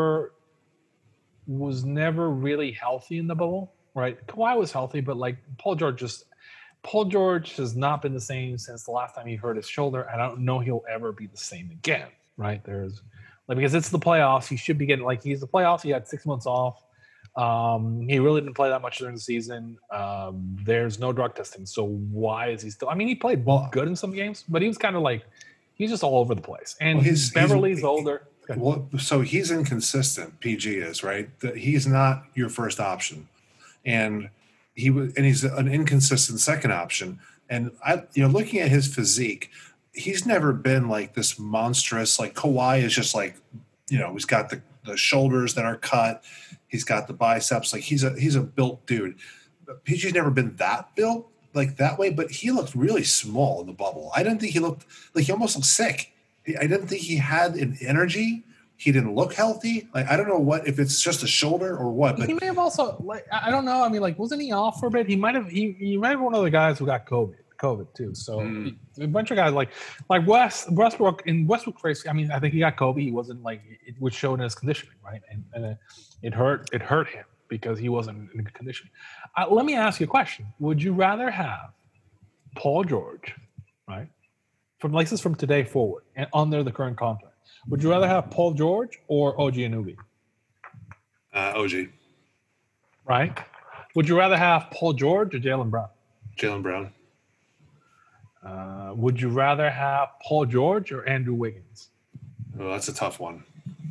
was never really healthy in the bubble, right? Kawhi was healthy, but like Paul George has not been the same since the last time he hurt his shoulder. I don't know he'll ever be the same again, right? Because it's the playoffs. He should be getting, like, he's the playoffs. He had 6 months off. He really didn't play that much during the season. There's no drug testing. So why is he still, he played good in some games, but he was kind of like, he's just all over the place. And Beverly's older. Well, so he's inconsistent. PG is, right. He's not your first option. And he's an inconsistent second option. And looking at his physique, he's never been like this monstrous. Like Kawhi is just like, he's got the shoulders that are cut. He's got the biceps. Like he's a built dude. PG's never been that built like that way, but he looked really small in the bubble. I didn't think he looked like, he almost looked sick. I didn't think he had an energy. He didn't look healthy. Like, I don't know if it's just a shoulder or what. But he may have also, like, I don't know. Wasn't he off for a bit? He might have been one of the guys who got COVID too. So a bunch of guys like Westbrook in Westbrook's race. I think he got COVID. He wasn't like, it was shown in his conditioning, right? And it hurt him because he wasn't in good condition. Let me ask you a question. Would you rather have Paul George, right? From today forward and under the current contract, would you rather have Paul George or OG Anunoby? OG. Right? Would you rather have Paul George or Jaylen Brown? Jaylen Brown. Would you rather have Paul George or Andrew Wiggins? Well, that's a tough one.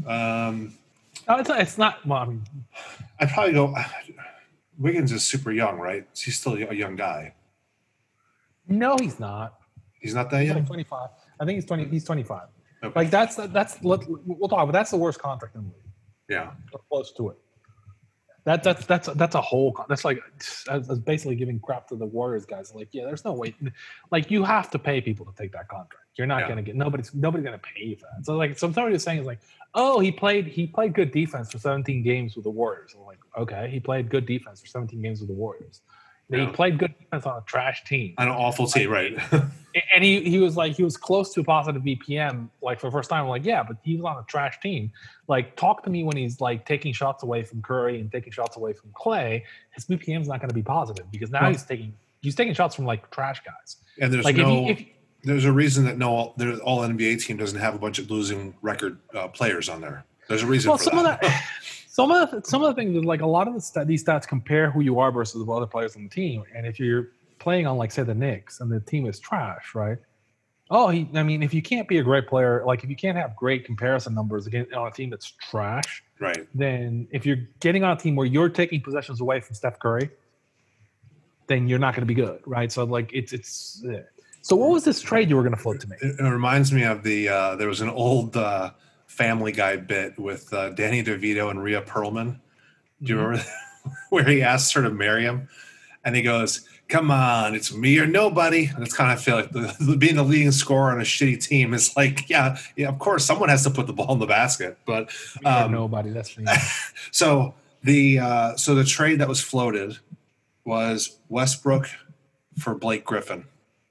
It's not. Well, I'd probably go. Wiggins is super young, right? He's still a young guy. No, he's not. He's not that young. Like 25. I think he's 20. He's 25. Okay. Like that's. We'll talk. But that's the worst contract in the league. Yeah. Or close to it. That's a whole. That's like that's basically giving crap to the Warriors guys. Like, yeah, there's no way. Like, you have to pay people to take that contract. You're not going to get nobody's going to pay you for that. So like, somebody was saying is like, oh, he played good defense for 17 games with the Warriors. I'm like, okay, he played good defense for 17 games with the Warriors. He played good defense on a trash team. On an awful team, right? And he was close to a positive BPM like for the first time. I'm like, yeah, but he was on a trash team. Like, talk to me when he's like taking shots away from Curry and taking shots away from Clay. His BPM is not going to be positive because now he's taking shots from like trash guys. And there's like there's a reason that all NBA team doesn't have a bunch of losing record players on there. There's a reason for that. Some of the things is like a lot of these stats compare who you are versus the other players on the team. And if you're playing on like say the Knicks and the team is trash, right? If you can't be a great player, like if you can't have great comparison numbers against on a team that's trash, right? Then if you're getting on a team where you're taking possessions away from Steph Curry, then you're not going to be good, right? So like it's. So what was this trade you were going to float to me? It reminds me of there was an old Family Guy bit with Danny DeVito and Rhea Perlman. Do you remember where he asks her to marry him, and he goes, "Come on, it's me or nobody." And it's kind of feel like being the leading scorer on a shitty team is like, yeah, of course someone has to put the ball in the basket, but nobody. That's me. So the trade that was floated was Westbrook for Blake Griffin.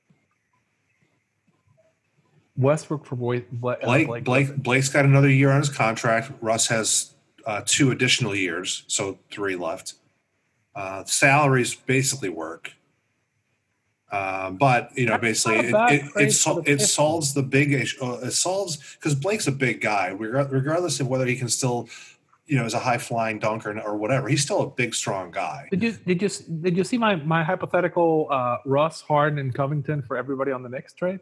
Westbrook for Blake's got another year on his contract. Russ has 2 additional years, so 3 left. Salaries basically work, but basically it solves the big issue. It solves because Blake's a big guy, regardless of whether he can still, is a high flying dunker or whatever. He's still a big, strong guy. Did you see my hypothetical Russ, Harden, and Covington for everybody on the Knicks trade?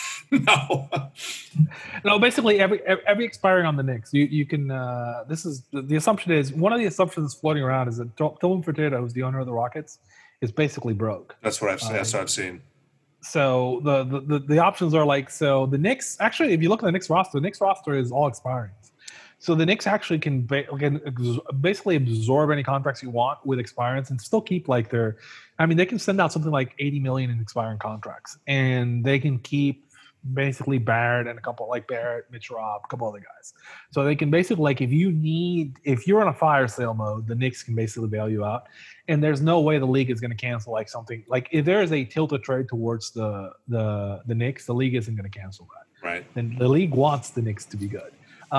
No. Basically every expiring on the Knicks, you can. This is the assumption is one of the assumptions floating around is that Dylan Fertitta, who's the owner of the Rockets, is basically broke. That's what I've seen. So the options are like the Knicks. Actually, if you look at the Knicks roster is all expiring. So the Knicks actually can basically absorb any contracts you want with expirants and still keep they can send out something like $80 million in expiring contracts, and they can keep basically Barrett and a couple like Barrett, Mitch Robb, a couple other guys. So they can basically if you're on a fire sale mode, the Knicks can basically bail you out. And there's no way the league is going to cancel something if there is a tilted trade towards the Knicks, the league isn't going to cancel that. Right. And the league wants the Knicks to be good.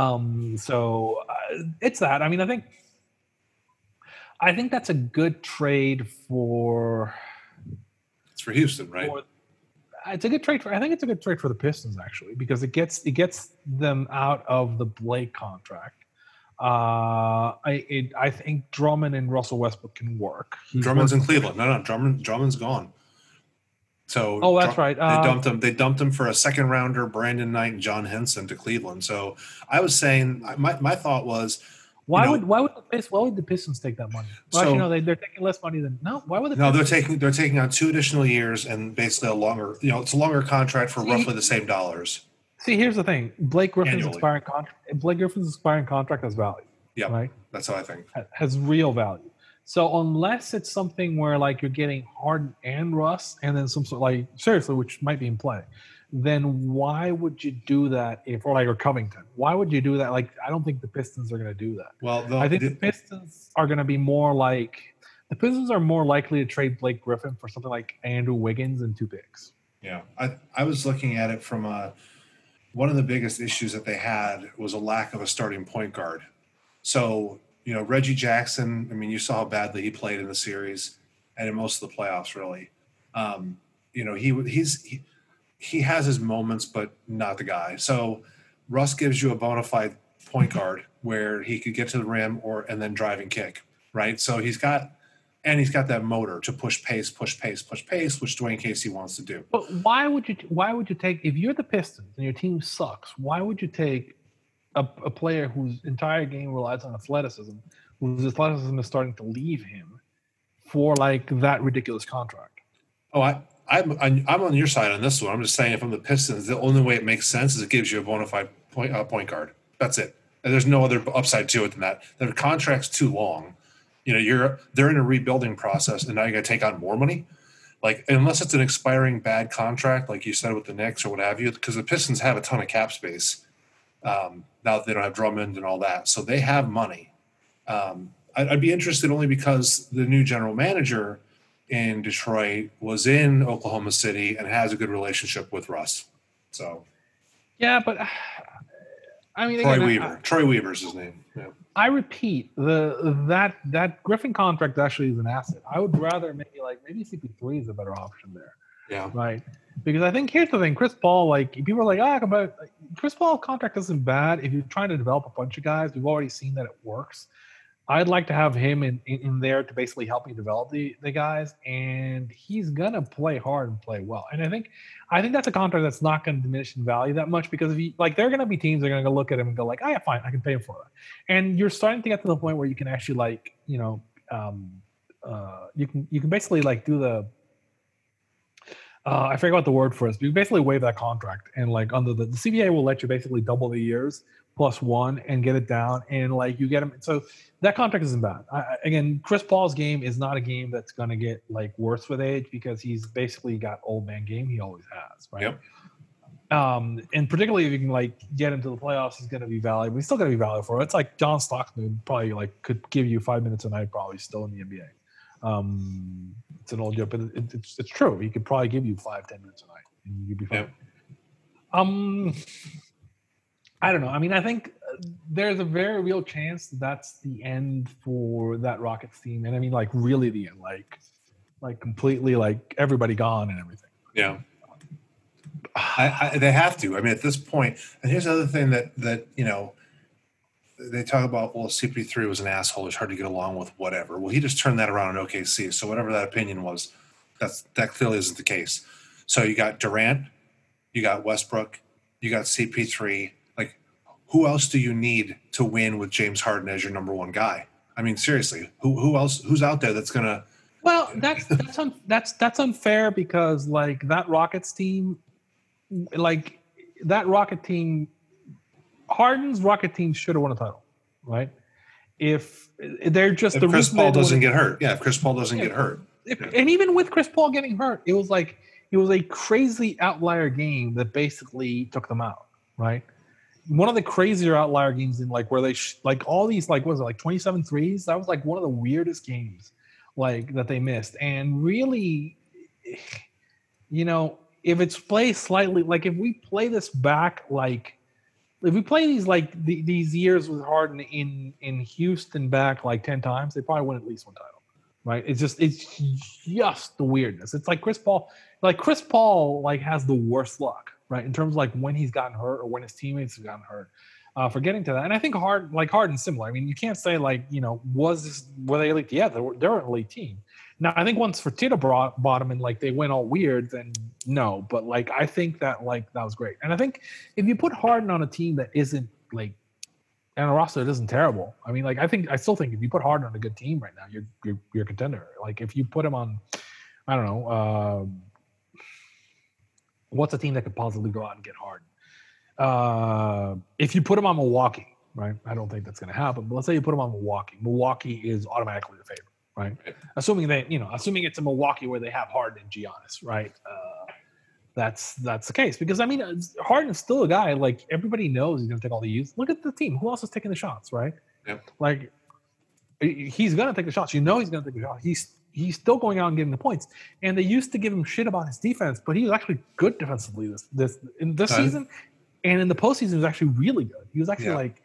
It's that. I think that's a good trade for. It's for Houston, right? It's a good trade I think it's a good trade for the Pistons actually because it gets them out of the Blake contract. I think Drummond and Russell Westbrook can work. Drummond's in Cleveland. No, Drummond's gone. So that's right. They dumped him for a second rounder, Brandon Knight and John Henson to Cleveland. So I was saying, my thought was, why would the Pistons take that money? Well, they're taking less money than Why would they're taking on 2 additional years and basically a longer, it's a longer contract for roughly the same dollars. See, here's the thing: Blake Griffin's expiring contract has value. Yeah, right. That's how I think. Has real value. So unless it's something where you're getting Harden and Russ and then some sort seriously, which might be in play, then why would you do that or Covington? Why would you do that? I don't think the Pistons are going to do that. Well, I think the Pistons are going to be more the Pistons are more likely to trade Blake Griffin for something like Andrew Wiggins and 2 picks. Yeah. I was looking at it from one of the biggest issues that they had was a lack of a starting point guard. So, Reggie Jackson, you saw how badly he played in the series and in most of the playoffs, really. He has his moments, but not the guy. So Russ gives you a bona fide point guard where he could get to the rim and then drive and kick, right? So he's got that motor to push pace, which Dwayne Casey wants to do. But why would you take, if you're the Pistons and your team sucks, why would you take a player whose entire game relies on athleticism, whose athleticism is starting to leave him for that ridiculous contract? Oh, I'm on your side on this one. I'm just saying, if I'm the Pistons, the only way it makes sense is it gives you a bona fide point guard. That's it. And there's no other upside to it than that. The contract's too long. They're in a rebuilding process, and now you got to take on more money. Unless it's an expiring bad contract, like you said with the Knicks or what have you, because the Pistons have a ton of cap space. Now that they don't have Drummond and all that, so they have money. I'd be interested only because the new general manager in Detroit, was in Oklahoma City, and has a good relationship with Russ. So, yeah, but I mean, Troy again, Weaver. Troy Weaver's his name. Yeah. I repeat, that Griffin contract actually is an asset. I would rather maybe CP3 is a better option there. Yeah. Right. Because I think here's the thing, Chris Paul, like people are like, but Chris Paul contract isn't bad if you're trying to develop a bunch of guys. We've already seen that it works. I'd like to have him in there to basically help me develop the guys, and he's gonna play hard and play well. And I think that's a contract that's not going to diminish in value that much because if you like, there are going to be teams that are going to look at him and go like, "Oh yeah, fine, I can pay him for that." And you're starting to get to the point where you can actually you can basically like do the I forget what the word for it is, but you basically waive that contract and like under the CBA will let you basically double the years +1 and get it down and like you get him. So that contract isn't bad. Again, Chris Paul's game is not a game that's going to get like worse with age because he's basically got old man game. He always has, right? Yep. And particularly if you can like get into the playoffs, he's going to be valuable. He's still going to be valuable for it. It's like John Stockton probably like could give you 5 minutes a night, probably still in the NBA. It's an old joke, but it's true. He could probably give you 5-10 minutes a night, and you'd be fine. Yep. I don't know. I mean, I think there's a very real chance that's the end for that Rockets team, and I mean, like really the end, like completely, like everybody gone and everything. Yeah. They have to. I mean, at this point, and here's the other thing that they talk about, well, CP3 was an asshole. It's hard to get along with, whatever. Well, he just turned that around in OKC. So whatever that opinion was, that clearly isn't the case. So you got Durant, you got Westbrook, you got CP3. Like, who else do you need to win with James Harden as your number one guy? I mean, seriously, who else? Who's out there that's gonna? Well, that's unfair because like that Rockets team, like that Rocket team. Harden's Rocket team should have won a title, right? If they're just if Chris Paul doesn't get hurt, if Chris Paul doesn't get hurt, and even with Chris Paul getting hurt, it was a crazy outlier game that basically took them out, right? One of the crazier outlier games in like where they like all these like what was it like 27 threes? That was like one of the weirdest games like that they missed, and really, if it's played slightly like if we play this back like. If we play these like these years with Harden in Houston back like 10 times, they probably win at least one title, right? It's just the weirdness. It's like Chris Paul like has the worst luck, right? In terms of like when he's gotten hurt or when his teammates have gotten hurt. For getting to that, and I think Harden's similar. I mean, you can't say like were they elite? Yeah, they're an elite team. Now, I think once Fertitta bought him and like they went all weird, then no. But like I think that like that was great. And I think if you put Harden on a team that isn't like and a roster that isn't terrible, I mean, like I still think if you put Harden on a good team right now, you're a contender. Like if you put him on, I don't know, what's a team that could possibly go out and get Harden? If you put him on Milwaukee, right? I don't think that's going to happen. But let's say you put him on Milwaukee. Milwaukee is automatically the favorite. Right. Assuming it's a Milwaukee where they have Harden and Giannis, right? That's the case because I mean Harden's still a guy like everybody knows he's going to take all the youth. Look at the team. Who else is taking the shots, right? Yep. Like he's going to take the shots. He's going to take the shots. He's still going out and getting the points. And they used to give him shit about his defense, but he was actually good defensively this season, and in the postseason he was actually really good. He was actually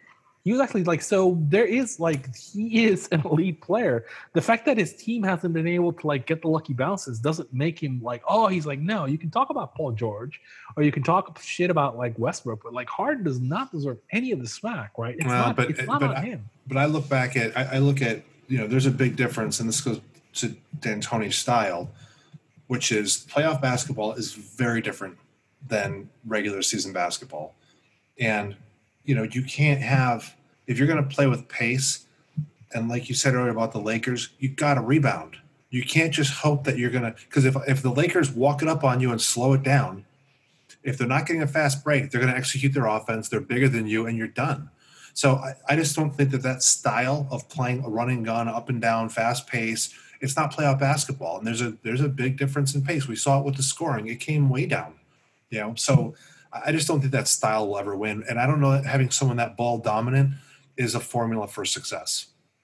so there is like he is an elite player. The fact that his team hasn't been able to like get the lucky bounces doesn't make him like, oh, he's like, no, you can talk about Paul George or you can talk shit about like Westbrook, but like Harden does not deserve any of the smack, right? It's not on him. But I look back at there's a big difference, and this goes to D'Antoni's style, which is playoff basketball is very different than regular season basketball. And you can't have, if you're going to play with pace, and like you said earlier about the Lakers, you got to rebound. You can't just hope that you're going to, because if the Lakers walk it up on you and slow it down, if they're not getting a fast break, they're going to execute their offense. They're bigger than you, and you're done. So I just don't think that style of playing a running gun up and down, fast pace, it's not playoff basketball. And there's a big difference in pace. We saw it with the scoring. It came way down. So I just don't think that style will ever win. And I don't know that having someone that ball dominant is a formula for success.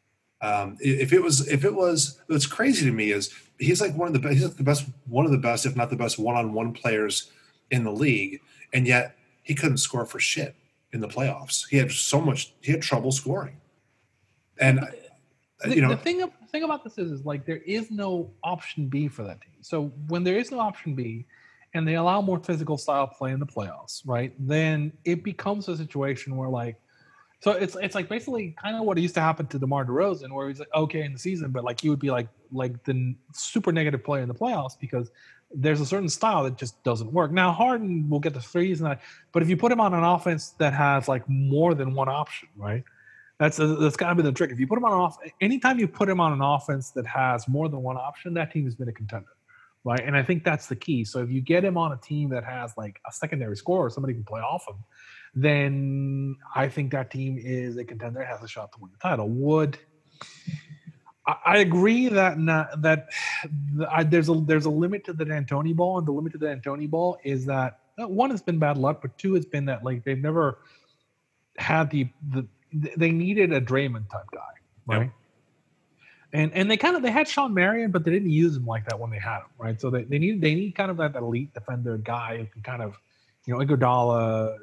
If it was, what's crazy to me is he's like one of the best, one of the best, if not the best one-on-one players in the league. And yet he couldn't score for shit in the playoffs. He had trouble scoring. And the thing about this is like there is no option B for that team. So when there is no option B and they allow more physical style play in the playoffs, right? Then it becomes a situation where like, so it's like basically kind of what used to happen to DeMar DeRozan, where he's like okay in the season, but like he would be like the super negative player in the playoffs because there's a certain style that just doesn't work. Now Harden will get the threes, but if you put him on an offense that has like more than one option, right? That's got to be the trick. If you put him on anytime you put him on an offense that has more than one option, that team has been a contender, right? And I think that's the key. So if you get him on a team that has like a secondary scorer, somebody can play off him, then I think that team is a contender, has a shot to win the title. I agree that there's a limit to the D'Antoni ball, and the limit to the D'Antoni ball is that one has been bad luck, but two has been that like they've never had they needed a Draymond type guy, right? Yep. And they had Sean Marion, but they didn't use him like that when they had him, right? So they need kind of that elite defender guy who can kind of, Iguodala,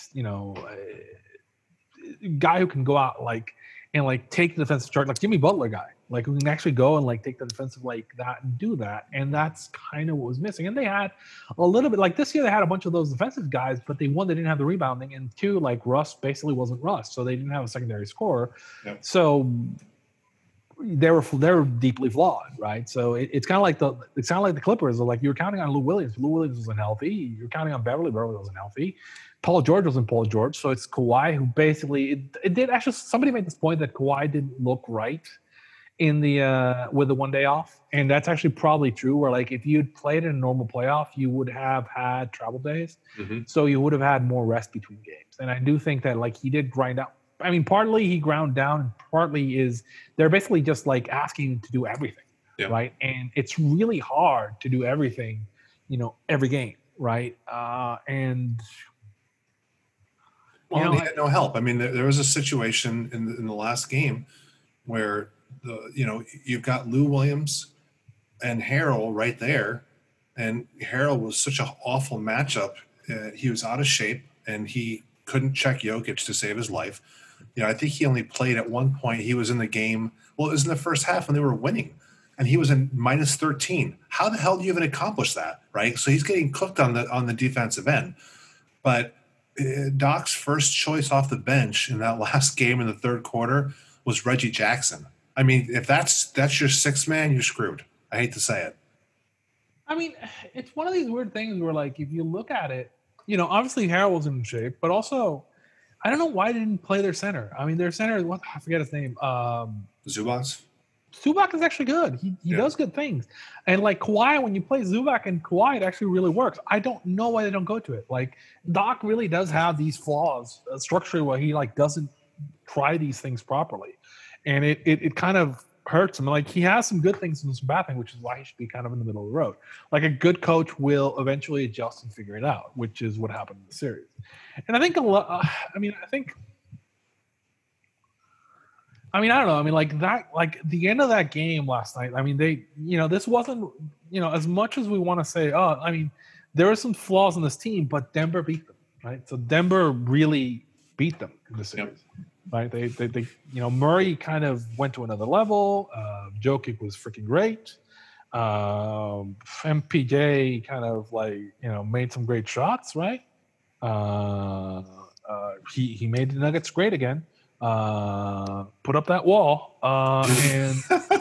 guy who can go out and take the defensive charge, like Jimmy Butler guy, like who can actually go and like take the defensive like that and do that. And that's kind of what was missing. And they had a little bit like this year, they had a bunch of those defensive guys, but they didn't have the rebounding, and two, like Russ basically wasn't Russ, so they didn't have a secondary scorer. Yep. So they were deeply flawed, right? So it's kind of like the Clippers. Like you were counting on Lou Williams. Lou Williams wasn't healthy. You're counting on Beverly wasn't healthy. Paul George wasn't Paul George. So it's Kawhi who basically it did actually. Somebody made this point that Kawhi didn't look right in the with the 1 day off, and that's actually probably true. Where like if you'd played in a normal playoff, you would have had travel days, so you would have had more rest between games. And I do think that like he did grind out. I mean, partly he ground down, and partly they're basically just like asking him to do everything, right? And it's really hard to do everything, every game, right? And he had no help. I mean, there was a situation in the last game where you've got Lou Williams and Harrell right there, and Harrell was such an awful matchup. He was out of shape, and he couldn't check Jokic to save his life. I think he only played at one point. He was in the game. Well, it was in the first half when they were winning, and he was in minus 13. How the hell do you even accomplish that, right? So he's getting cooked on the defensive end. But Doc's first choice off the bench in that last game in the third quarter was Reggie Jackson. I mean, if that's your sixth man, you're screwed. I hate to say it. I mean, it's one of these weird things where, like, if you look at it, obviously Harrell was in shape, but also I don't know why they didn't play their center. I mean, their center, I forget his name. Zubac? Zubac is actually good. He does good things. And like Kawhi, when you play Zubac and Kawhi, it actually really works. I don't know why they don't go to it. Like Doc really does have these flaws structurally where he like doesn't try these things properly. And it kind of hurts him. Like he has some good things and some bad things, which is why he should be kind of in the middle of the road. Like a good coach will eventually adjust and figure it out, which is what happened in the series. And I think I don't know. I mean, like that, like the end of that game last night. I mean, this wasn't, as much as we want to say, there are some flaws in this team, but Denver beat them, right? So Denver really beat them in the series, right? They Murray kind of went to another level. Jokic was freaking great. MPJ kind of like, made some great shots, right? He made the Nuggets great again. Put up that wall, and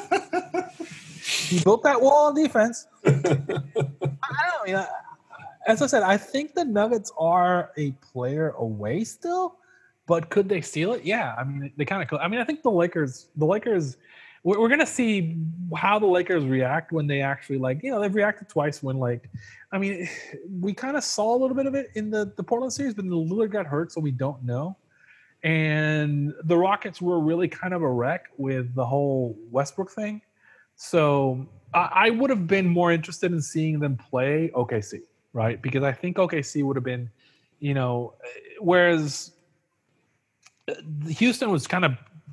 he built that wall on defense. I don't know. As I said, I think the Nuggets are a player away still, but could they steal it? Yeah, I mean, they kind of could. I mean, I think the Lakers. We're gonna see how the Lakers react when they actually they've reacted twice when we kind of saw a little bit of it in the Portland series, but Lillard got hurt, so we don't know. And the Rockets were really kind of a wreck with the whole Westbrook thing. So I would have been more interested in seeing them play OKC, right? Because I think OKC would have been, whereas Houston was kind of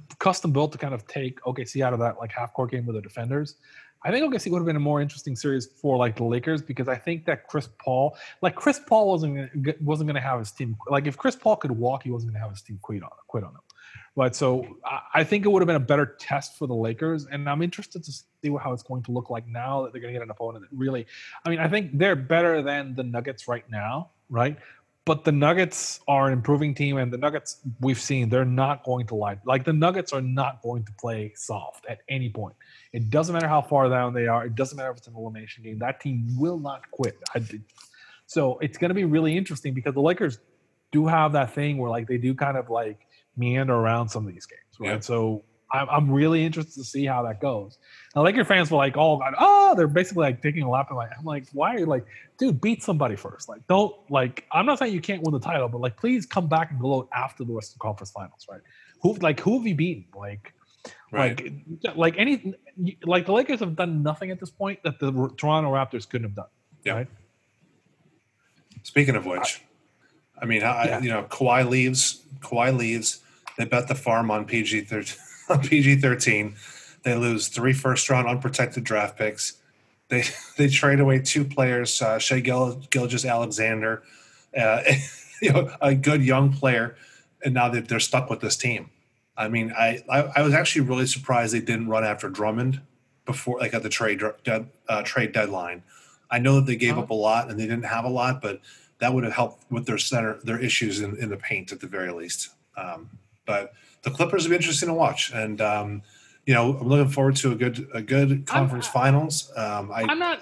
custom built to kind of take OKC out of that like half court game with the defenders. I think OKC would have been a more interesting series for like the Lakers because I think that Chris Paul wasn't going to have his team. Like if Chris Paul could walk, he wasn't going to have his team quit on him. But so I think it would have been a better test for the Lakers, and I'm interested to see how it's going to look like now that they're going to get an opponent that really. I mean, I think they're better than the Nuggets right now, right? But the Nuggets are an improving team, and the Nuggets we've seen they're not going to lie. Like the Nuggets are not going to play soft at any point. It doesn't matter how far down they are. It doesn't matter if it's an elimination game. That team will not quit. So it's going to be really interesting because the Lakers do have that thing where like they do kind of like meander around some of these games, right? Yeah. So I'm really interested to see how that goes. Now, Laker fans were like, they're basically like taking a lap. I'm like, why are you like, dude, beat somebody first. Like, don't like. I'm not saying you can't win the title, but like, please come back and gloat after the Western Conference Finals, right? Who have you beaten? Like the Lakers have done nothing at this point that the Toronto Raptors couldn't have done. Yeah. Right? Speaking of which, Kawhi leaves. They bet the farm on PG-13. They lose 3 first-round unprotected draft picks. They trade away 2 players, Shai Gilgeous-Alexander, a good young player, and now they're stuck with this team. I mean, I was actually really surprised they didn't run after Drummond before, like at the trade deadline. I know that they gave up a lot and they didn't have a lot, but that would have helped with their issues in the paint at the very least. But the Clippers will be interesting to watch, and I'm looking forward to a good conference finals. I'm not.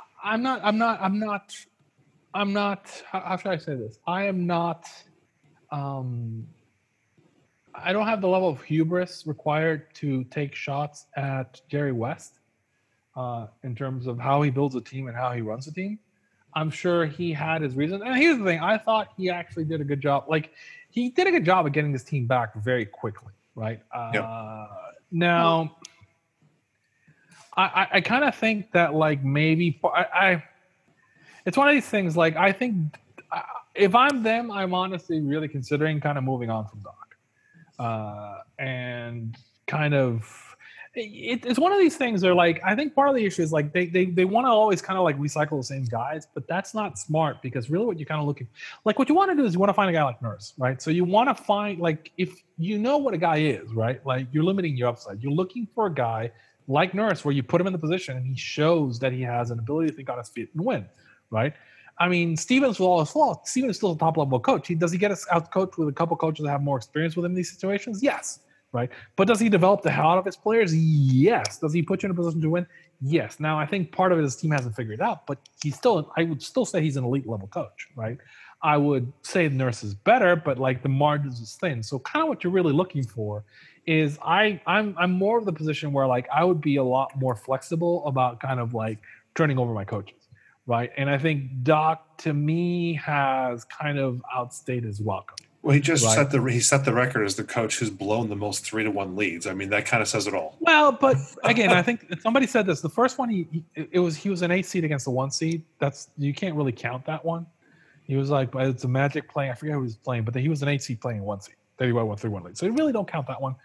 How should I say this? I am not. I don't have the level of hubris required to take shots at Jerry West in terms of how he builds a team and how he runs a team. I'm sure he had his reasons. And here's the thing. I thought he actually did a good job. Like, he did a good job of getting this team back very quickly, right? Now, I kind of think that, like, maybe it's one of these things, like, I think if I'm them, I'm honestly really considering kind of moving on from Doc. And kind of it's one of these things where, like, I think part of the issue is like they want to always kind of like recycle the same guys, but that's not smart because really what you're kind of looking like what you want to do is you want to find a guy like Nurse, right? So you want to find, like, if you know what a guy is, right? Like, you're limiting your upside. You're looking for a guy like Nurse where you put him in the position and he shows that he has an ability to think on his feet and win, right? I mean, Stevens, with all his flaws, Stevens is still a top-level coach. Does he get us out-coached with a couple coaches that have more experience with him in these situations? Yes, right? But does he develop the hell out of his players? Yes. Does he put you in a position to win? Yes. Now, I think part of it his team hasn't figured it out, but I would still say he's an elite-level coach, right? I would say Nurse is better, but, like, the margins is thin. So kind of what you're really looking for is I'm more of the position where, like, I would be a lot more flexible about kind of, like, turning over my coaches. Right. And I think Doc, to me, has kind of outstayed his welcome. Well, he just set the record as the coach who's blown the most 3-1 leads. I mean, that kind of says it all. Well, but again, I think somebody said this. The first one, he was an 8 seed against the 1 seed. You can't really count that one. He was like, it's a Magic playing. I forget who he was playing, but he was an 8 seed playing 1 seed. Then he won 3-1 lead. So you really don't count that one.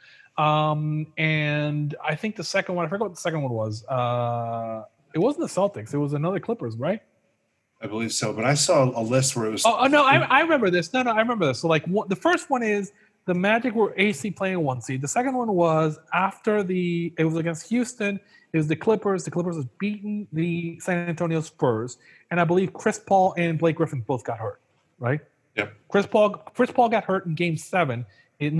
And I think the second one, I forgot what the second one was. It wasn't the Celtics. It was another Clippers, right? I believe so. But I saw a list where it was. Oh no, I remember this. No, I remember this. So, like, the first one is the Magic were AC playing 1 seed. The second one was it was against Houston. It was the Clippers. The Clippers was beating the San Antonio Spurs, and I believe Chris Paul and Blake Griffin both got hurt, right? Yeah. Chris Paul got hurt in Game 7. I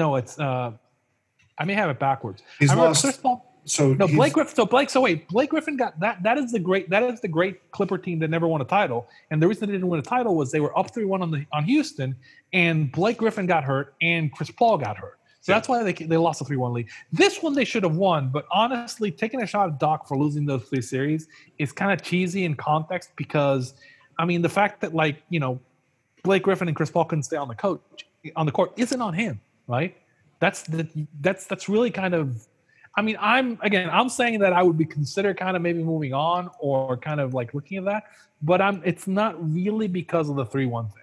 may have it backwards. He's lost. Chris Paul. Blake Griffin got that. That is the great Clipper team that never won a title. And the reason they didn't win a title was they were up 3-1 on Houston, and Blake Griffin got hurt, and Chris Paul got hurt. So that's why they lost a 3-1 lead. This one they should have won, but honestly, taking a shot at Doc for losing those 3 series is kind of cheesy in context because, I mean, the fact that, like, Blake Griffin and Chris Paul couldn't stay on the court isn't on him, right? That's really kind of. I mean, I'm saying that I would be considered kind of maybe moving on or kind of like looking at that, but it's not really because of the 3-1 thing,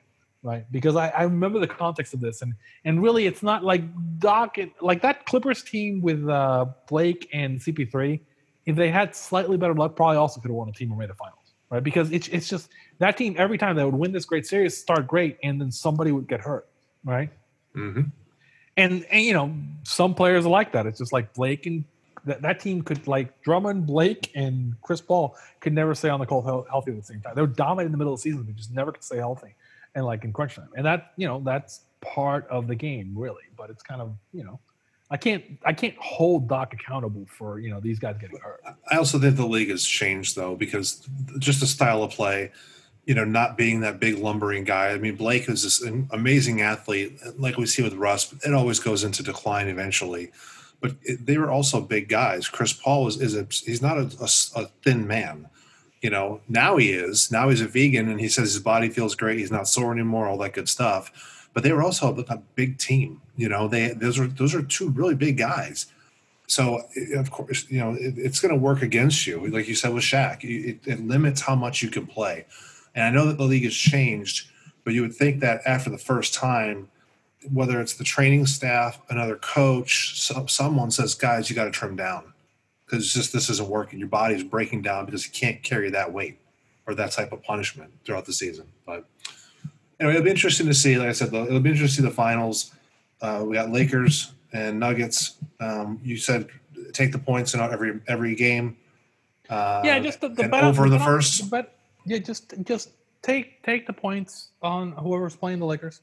right? Because I remember the context of this, and really, it's not like Doc, like that Clippers team with Blake and CP3. If they had slightly better luck, probably also could have won a team or made the finals, right? Because it's just that team every time they would win this great series, start great, and then somebody would get hurt, right? Mm-hmm. And some players are like that. It's just like Blake and that team could, like Drummond, Blake, and Chris Paul could never stay on the court healthy at the same time. They were dominating in the middle of the season, but just never could stay healthy, and like in crunch time. And that that's part of the game, really. But it's kind of I can't hold Doc accountable for these guys getting hurt. I also think the league has changed though, because just the style of play, not being that big lumbering guy. I mean, Blake is this amazing athlete, like we see with Russ. It always goes into decline eventually, but they were also big guys. Chris Paul he's not a thin man. Now he is. Now he's a vegan, and he says his body feels great. He's not sore anymore. All that good stuff. But they were also a big team. Those are two really big guys. So of course, it's going to work against you, like you said with Shaq. It limits how much you can play. And I know that the league has changed, but you would think that after the first time, whether it's the training staff, another coach, someone says, guys, you got to trim down because this isn't working. Your body's breaking down because you can't carry that weight or that type of punishment throughout the season. But anyway, it'll be interesting to see. Like I said, it'll be interesting to see the finals. We got Lakers and Nuggets. You said take the points in every game. Just the bet over the first. But yeah, just take the points on whoever's playing the Lakers,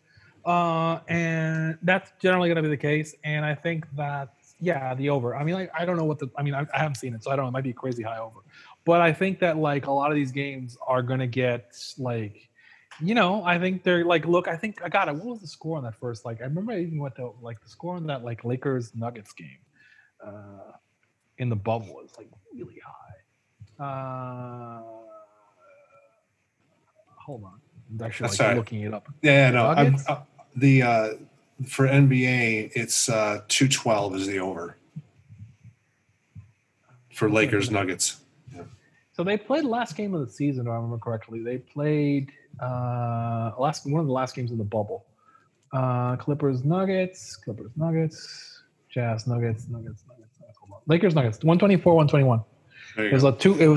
and that's generally going to be the case. And I think that the over. I mean, I don't know I haven't seen it, so I don't know. It might be a crazy high over, but I think that like a lot of these games are going to get like. I think they're like, look, I think I got it. What was the score on that first? Like, I remember I even went to like the score on that like Lakers Nuggets game in the bubble was like really high. Hold on, I'm actually looking it up. Yeah, no, for NBA, it's 212 is the over for Lakers Nuggets. Yeah. So they played the last game of the season, if I remember correctly. They played one of the last games in the bubble. Clippers Nuggets, Jazz Nuggets. Hold on. Lakers Nuggets 124-121. It was a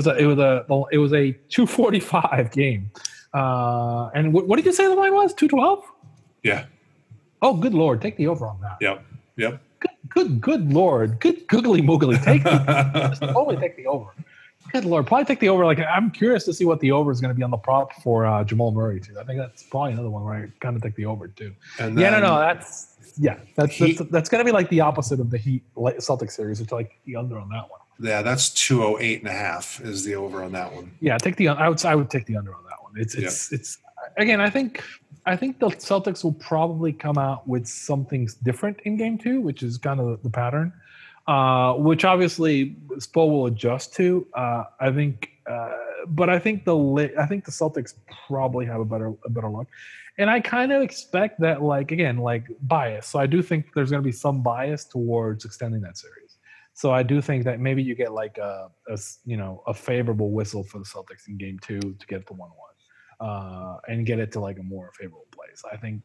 245 game. And what did you say the line was? 212? Yeah. Oh, good Lord! Take the over on that. Yep. Good Lord! Good googly moogly. Just totally take the over. Good Lord! Probably take the over. Like I'm curious to see what the over is going to be on the prop for Jamal Murray too. I think that's probably another one where I kind of take the over too. And then, that's going to be like the opposite of the Heat Celtics series. It's like the under on that one. Yeah, that's 208.5 is the over on that one. Yeah, I would take the under on that one. It's again. I think the Celtics will probably come out with something different in Game 2, which is kind of the pattern, which obviously Spo will adjust to. I think the Celtics probably have a better look, and I kind of expect that like bias. So I do think there's going to be some bias towards extending that series. So I do think that maybe you get like a favorable whistle for the Celtics in Game 2 to get to 1-1, and get it to like a more favorable place. I think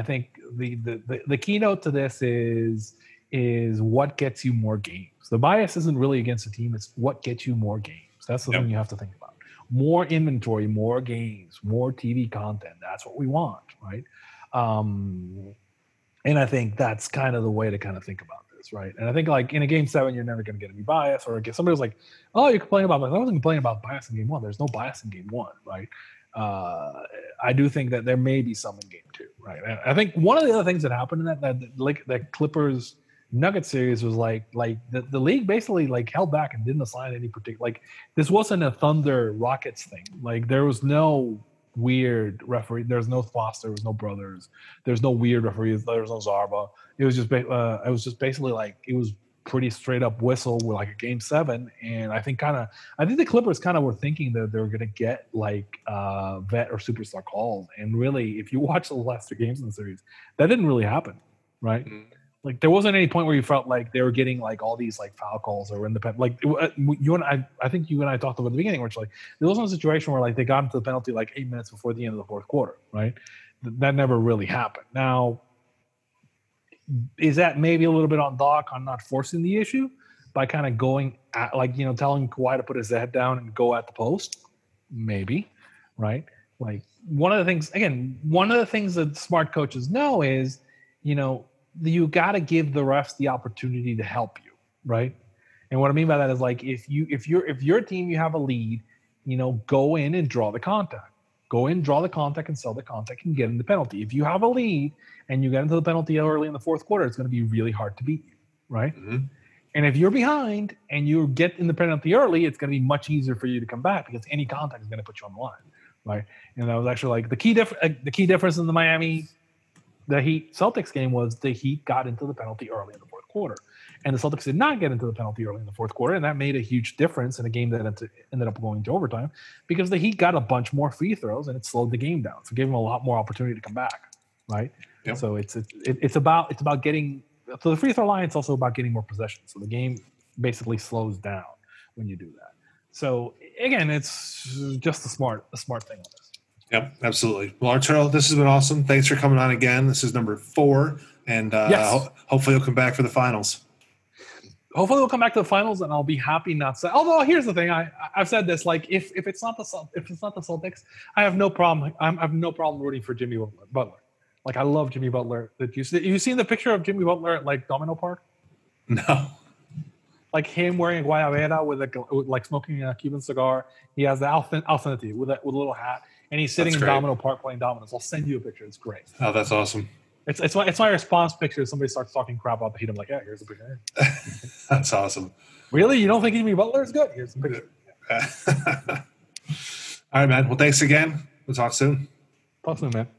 the keynote to this is what gets you more games. The bias isn't really against the team; it's what gets you more games. That's the thing you have to think about. More inventory, more games, more TV content. That's what we want, right? And I think that's kind of the way to kind of think about this, right? And I think like in a Game 7, you're never going to get any bias, or somebody was like, "Oh, you're complaining about bias." I wasn't complaining about bias in Game 1. There's no bias in Game 1, right? I do think that there may be some in Game 2, right? And I think one of the other things that happened in that Clippers Nuggets series was like the league basically like held back and didn't assign any particular, like this wasn't a Thunder Rockets thing. Like there was no weird referee. There's no Foster. There was no Brothers. There's no weird referees. There was no Zarba. It was just basically like it was pretty straight up whistle with like a Game 7. And I think the Clippers kind of were thinking that they were going to get like vet or superstar calls. And really, if you watch the last 2 games in the series, that didn't really happen, right? Mm-hmm. Like there wasn't any point where you felt like they were getting like all these like foul calls or independent. Like you and I think you and I talked about at the beginning, which like there wasn't a situation where like they got into the penalty like 8 minutes before the end of the fourth quarter, right? That never really happened. Now, is that maybe a little bit on Doc on not forcing the issue by kind of going at, like, you know, telling Kawhi to put his head down and go at the post? Maybe, right? Like one of the things that smart coaches know is, you know, you got to give the refs the opportunity to help you, right? And what I mean by that is like if your team, you have a lead, you know, go in and draw the contact. Go in, draw the contact, and sell the contact, and get in the penalty. If you have a lead and you get into the penalty early in the fourth quarter, it's going to be really hard to beat you, right? Mm-hmm. And if you're behind and you get in the penalty early, it's going to be much easier for you to come back because any contact is going to put you on the line, right? And that was actually like the key difference in the Heat Celtics game was the Heat got into the penalty early in the fourth quarter, and the Celtics did not get into the penalty early in the fourth quarter, and that made a huge difference in a game that ended up going to overtime because the Heat got a bunch more free throws and it slowed the game down, so it gave them a lot more opportunity to come back, right? Yep. So it's about getting to the free throw line. It's also about getting more possession, so the game basically slows down when you do that. So again, it's just a smart thing on this. Yep, absolutely. Well, Arturo, this has been awesome. Thanks for coming on again. This is number 4, and yes. Hopefully you'll come back for the finals. Hopefully we'll come back to the finals, and I'll be happy not to. Although here's the thing, I've said this: like if it's not the Celtics, I have no problem. I have no problem rooting for Jimmy Butler. Like I love Jimmy Butler. You seen the picture of Jimmy Butler at like Domino Park? No. Like him wearing a guayabera with smoking a Cuban cigar. He has the Alfinity with a little hat. And he's sitting in Domino Park playing dominoes. I'll send you a picture. It's great. Oh, that's awesome. It's my response picture. If somebody starts talking crap about the Heat, I'm like, yeah, here's a picture. That's awesome. Really? You don't think Jimmy Butler is good? Here's a picture. All right, man. Well, thanks again. We'll talk soon. Talk soon, man.